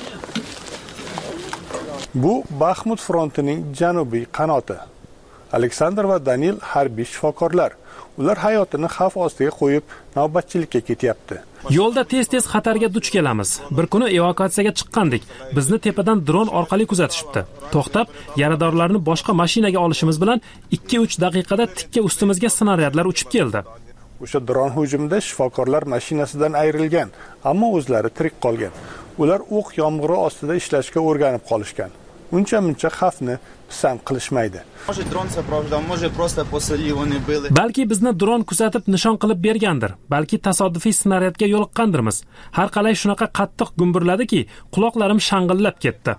Bu Baxmut frontining janubiy qanoti. Aleksandr va Danil harbiy shifokorlar. Ular hayotini xavf ostiga qo'yib, navbatchilikka ketyapti. Yo'lda tez-tez xatarga duch kelamiz. Bir kuni evakuatsiyaga chiqqandik. Bizni tepadan dron orqali kuzatishibdi. To'xtab, yaradorlarni boshqa mashinaga olishimiz bilan ikki uch daqiqada tikka ustimizga snaryadlar uchib keldi. O'sha dron hujumida shifokorlar mashinasidan ayrilgan, ammo o'zlari tirik qolgan. Ular o'q yomg'iri ostida ishlashga o'rganib qolishgan. Uncha-muncha xavfni pisand qilishmaydi. Balki bizni dron kuzatib nishon qilib bergandir. Balki tasodifiy snaryadga yo'liqqandirmiz. Har qalay shunaqa qattiq gumburladiki, quloqlarim shang'illab ketdi.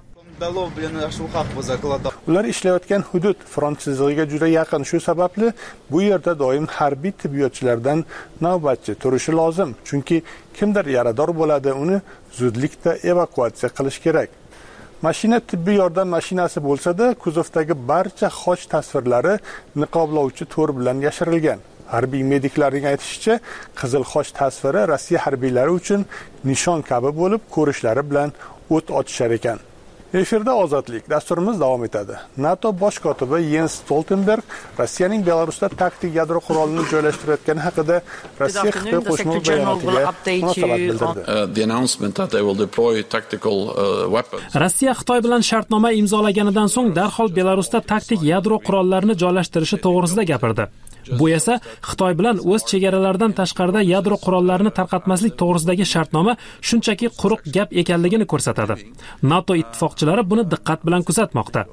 Ular ishlayotgan hudud front chizig'iga juda yaqin, shu sababli bu yerda doim harbiy tibbiyotchilardan navbatchi turishi lozim, chunki kimdir yarador bo'ladi, uni zudlikda evakuatsiya qilish kerak. Mashina tibbiy yordam mashinasi bo'lsa-da, kuzovdagi barcha xoch tasvirlari niqoblovchi to'r bilan yashirilgan. Harbiy mediklarning aytishicha, qizil xoch tasviri Rossiya harbiylari uchun nishon kabi bo'lib, ko'rishlari bilan o't ochishar ekan. Efirda Ozodlik dasturimiz davom etadi. NATO bosh kotibi Jens Stoltenberg Rossiyaning Belarusda taktik yadro qurolini joylashtirayotgani haqida Rossiya Xitoy qo'shma bayonotiga munosabat bildirdi. The announcement that they will deploy tactical weapons. Rossiya Xitoy bilan shartnoma imzolaganidan so'ng darhol Belarusda taktik yadro qurollarini joylashtirishi to'g'risida gapirdi. Bu esa Xitoy bilan o'z chegaralaridan tashqarida yadro qurollarini tarqatmaslik to'g'risidagi shartnoma shunchaki quruq gap ekanligini ko'rsatadi. NATO ittifoqchilari buni diqqat bilan kuzatmoqda.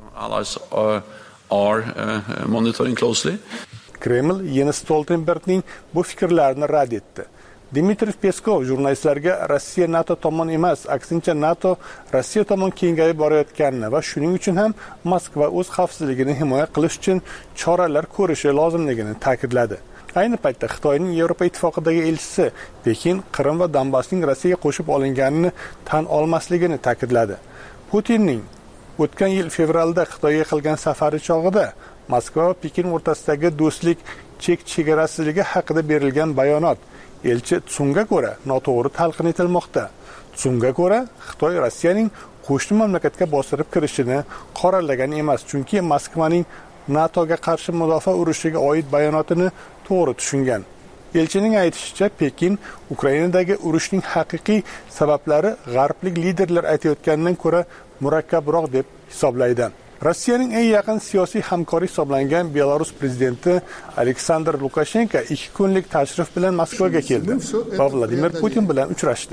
Kreml Jens Stoltenbergning bu fikrlarini rad etdi. Dmitriy Peskov jurnalistlarga Rossiya NATO tomon emas, aksincha NATO Rossiya tomon kengayib borayotganini va shuning uchun ham Moskva o'z xavfsizligini himoya qilish uchun choralar ko'rishi lozimligini ta'kidladi. Ayni paytda Xitoyning Yevropa ittifoqidagi elchisi Pekin Qrim va Donbassning Rossiyaga qo'shib olinganini tan olmasligini ta'kidladi. Putinning o'tgan yil fevralda Xitoyga qilgan safari chog'ida Moskva va Pekin o'rtasidagi do'stlik chek chegarasizligi haqida berilgan bayonot elchi Tsunga ko'ra noto'g'ri talqin etilmoqda. Tsunga ko'ra Xitoy Rossiyaning qo'shni mamlakatga bostirib kirishini qoralagan emas, chunki Moskvaning NATOga qarshi mudofaa urushiga oid bayonotini to'g'ri tushungan. Elchining aytishicha, Pekin Ukrainadagi urushning haqiqiy sabablari g'arblik liderlar aytayotganidan ko'ra murakkabroq deb hisoblaydi. Rossiyaning eng yaqin siyosiy hamkori hisoblangan Belarus prezidenti Aleksandr Lukashenko ikki kunlik tashrif bilan Moskvaga keldi va Vladimir Putin bilan uchrashdi.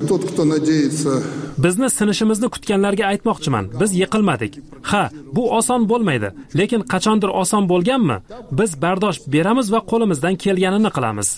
Bizni sinishimizni kutganlarga aytmoqchiman, biz yiqilmadik. Ha, bu oson bo'lmaydi, lekin qachondir oson bo'lganmi? Biz bardosh beramiz va qo'limizdan kelganini qilamiz.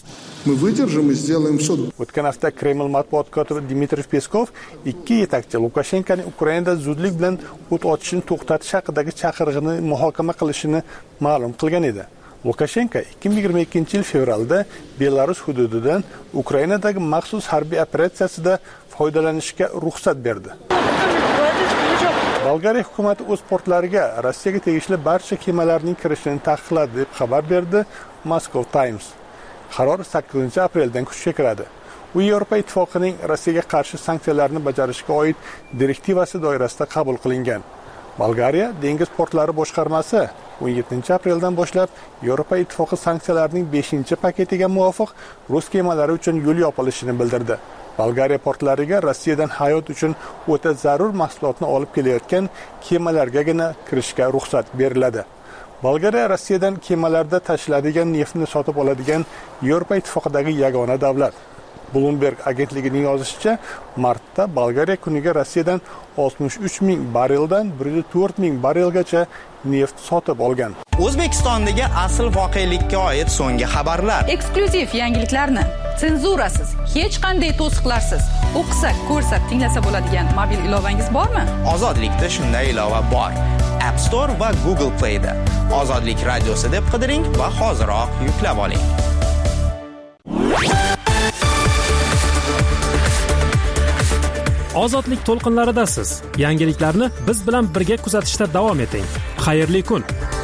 O'tgan hafta Kreml matbuot kotibi Dmitriy Peskov ikki yetakchi Lukashenkoning Ukrainada zudlik bilan o't ochishni to'xtatish haqidagi chaqirig'ini muhokama qilishini ma'lum qilgan edi. Lukashenko ikki ming yigirma ikkinchi yil fevralda Belarus hududidan Ukrainadagi maxsus harbiy operatsiyasida foydalanishga ruxsat berdi. Bolgariya hukumati o'z portlariga Rossiyaga tegishli barcha kemalarning kirishini taqiqladi deb xabar berdi Moscow Times. Qaror sakkizinchi apreldan kuchga kiradi. U Yevropa ittifoqining Rossiyaga qarshi sanksiyalarni bajarishga oid direktivasi doirasida qabul qilingan. Bolgariya dengiz portlari boshqarmasi o'n yettinchi apreldan boshlab Yevropa ittifoqi sanksiyalarining beshinchi paketiga muvofiq rus kemalari uchun yo'l yopilishini bildirdi. Bolgariya portlariga Rossiyadan hayot uchun o'ta zarur mahsulotni olib kelayotgan kemalargagina kirishga ruxsat beriladi. Bolgariya Rossiyadan kemalarda tashiladigan neftni sotib oladigan Yevropa ittifoqidagi yagona davlat. Bloomberg agentligining yozishicha, martda Bolgariya kuniga Rossiyadan oltmish uch ming bareldan bir yuz to'rt ming barelgacha neft sotib olgan. O'zbekistondagi asl voqelikka oid so'nggi xabarlar, eksklyuziv yangiliklarni senzurasiz, hech qanday to'siqlarsiz o'qisa, ko'rsa, tinglasa bo'ladigan mobil ilovangiz bormi? Ozodlikda shunday ilova bor. App Store va Google Play'da Ozodlik radiosi deb qidiring va hoziroq yuklab oling. Ozodlik to'lqinlaridasiz. Yangiliklarni biz bilan birga kuzatishda davom eting. Xayrli kun.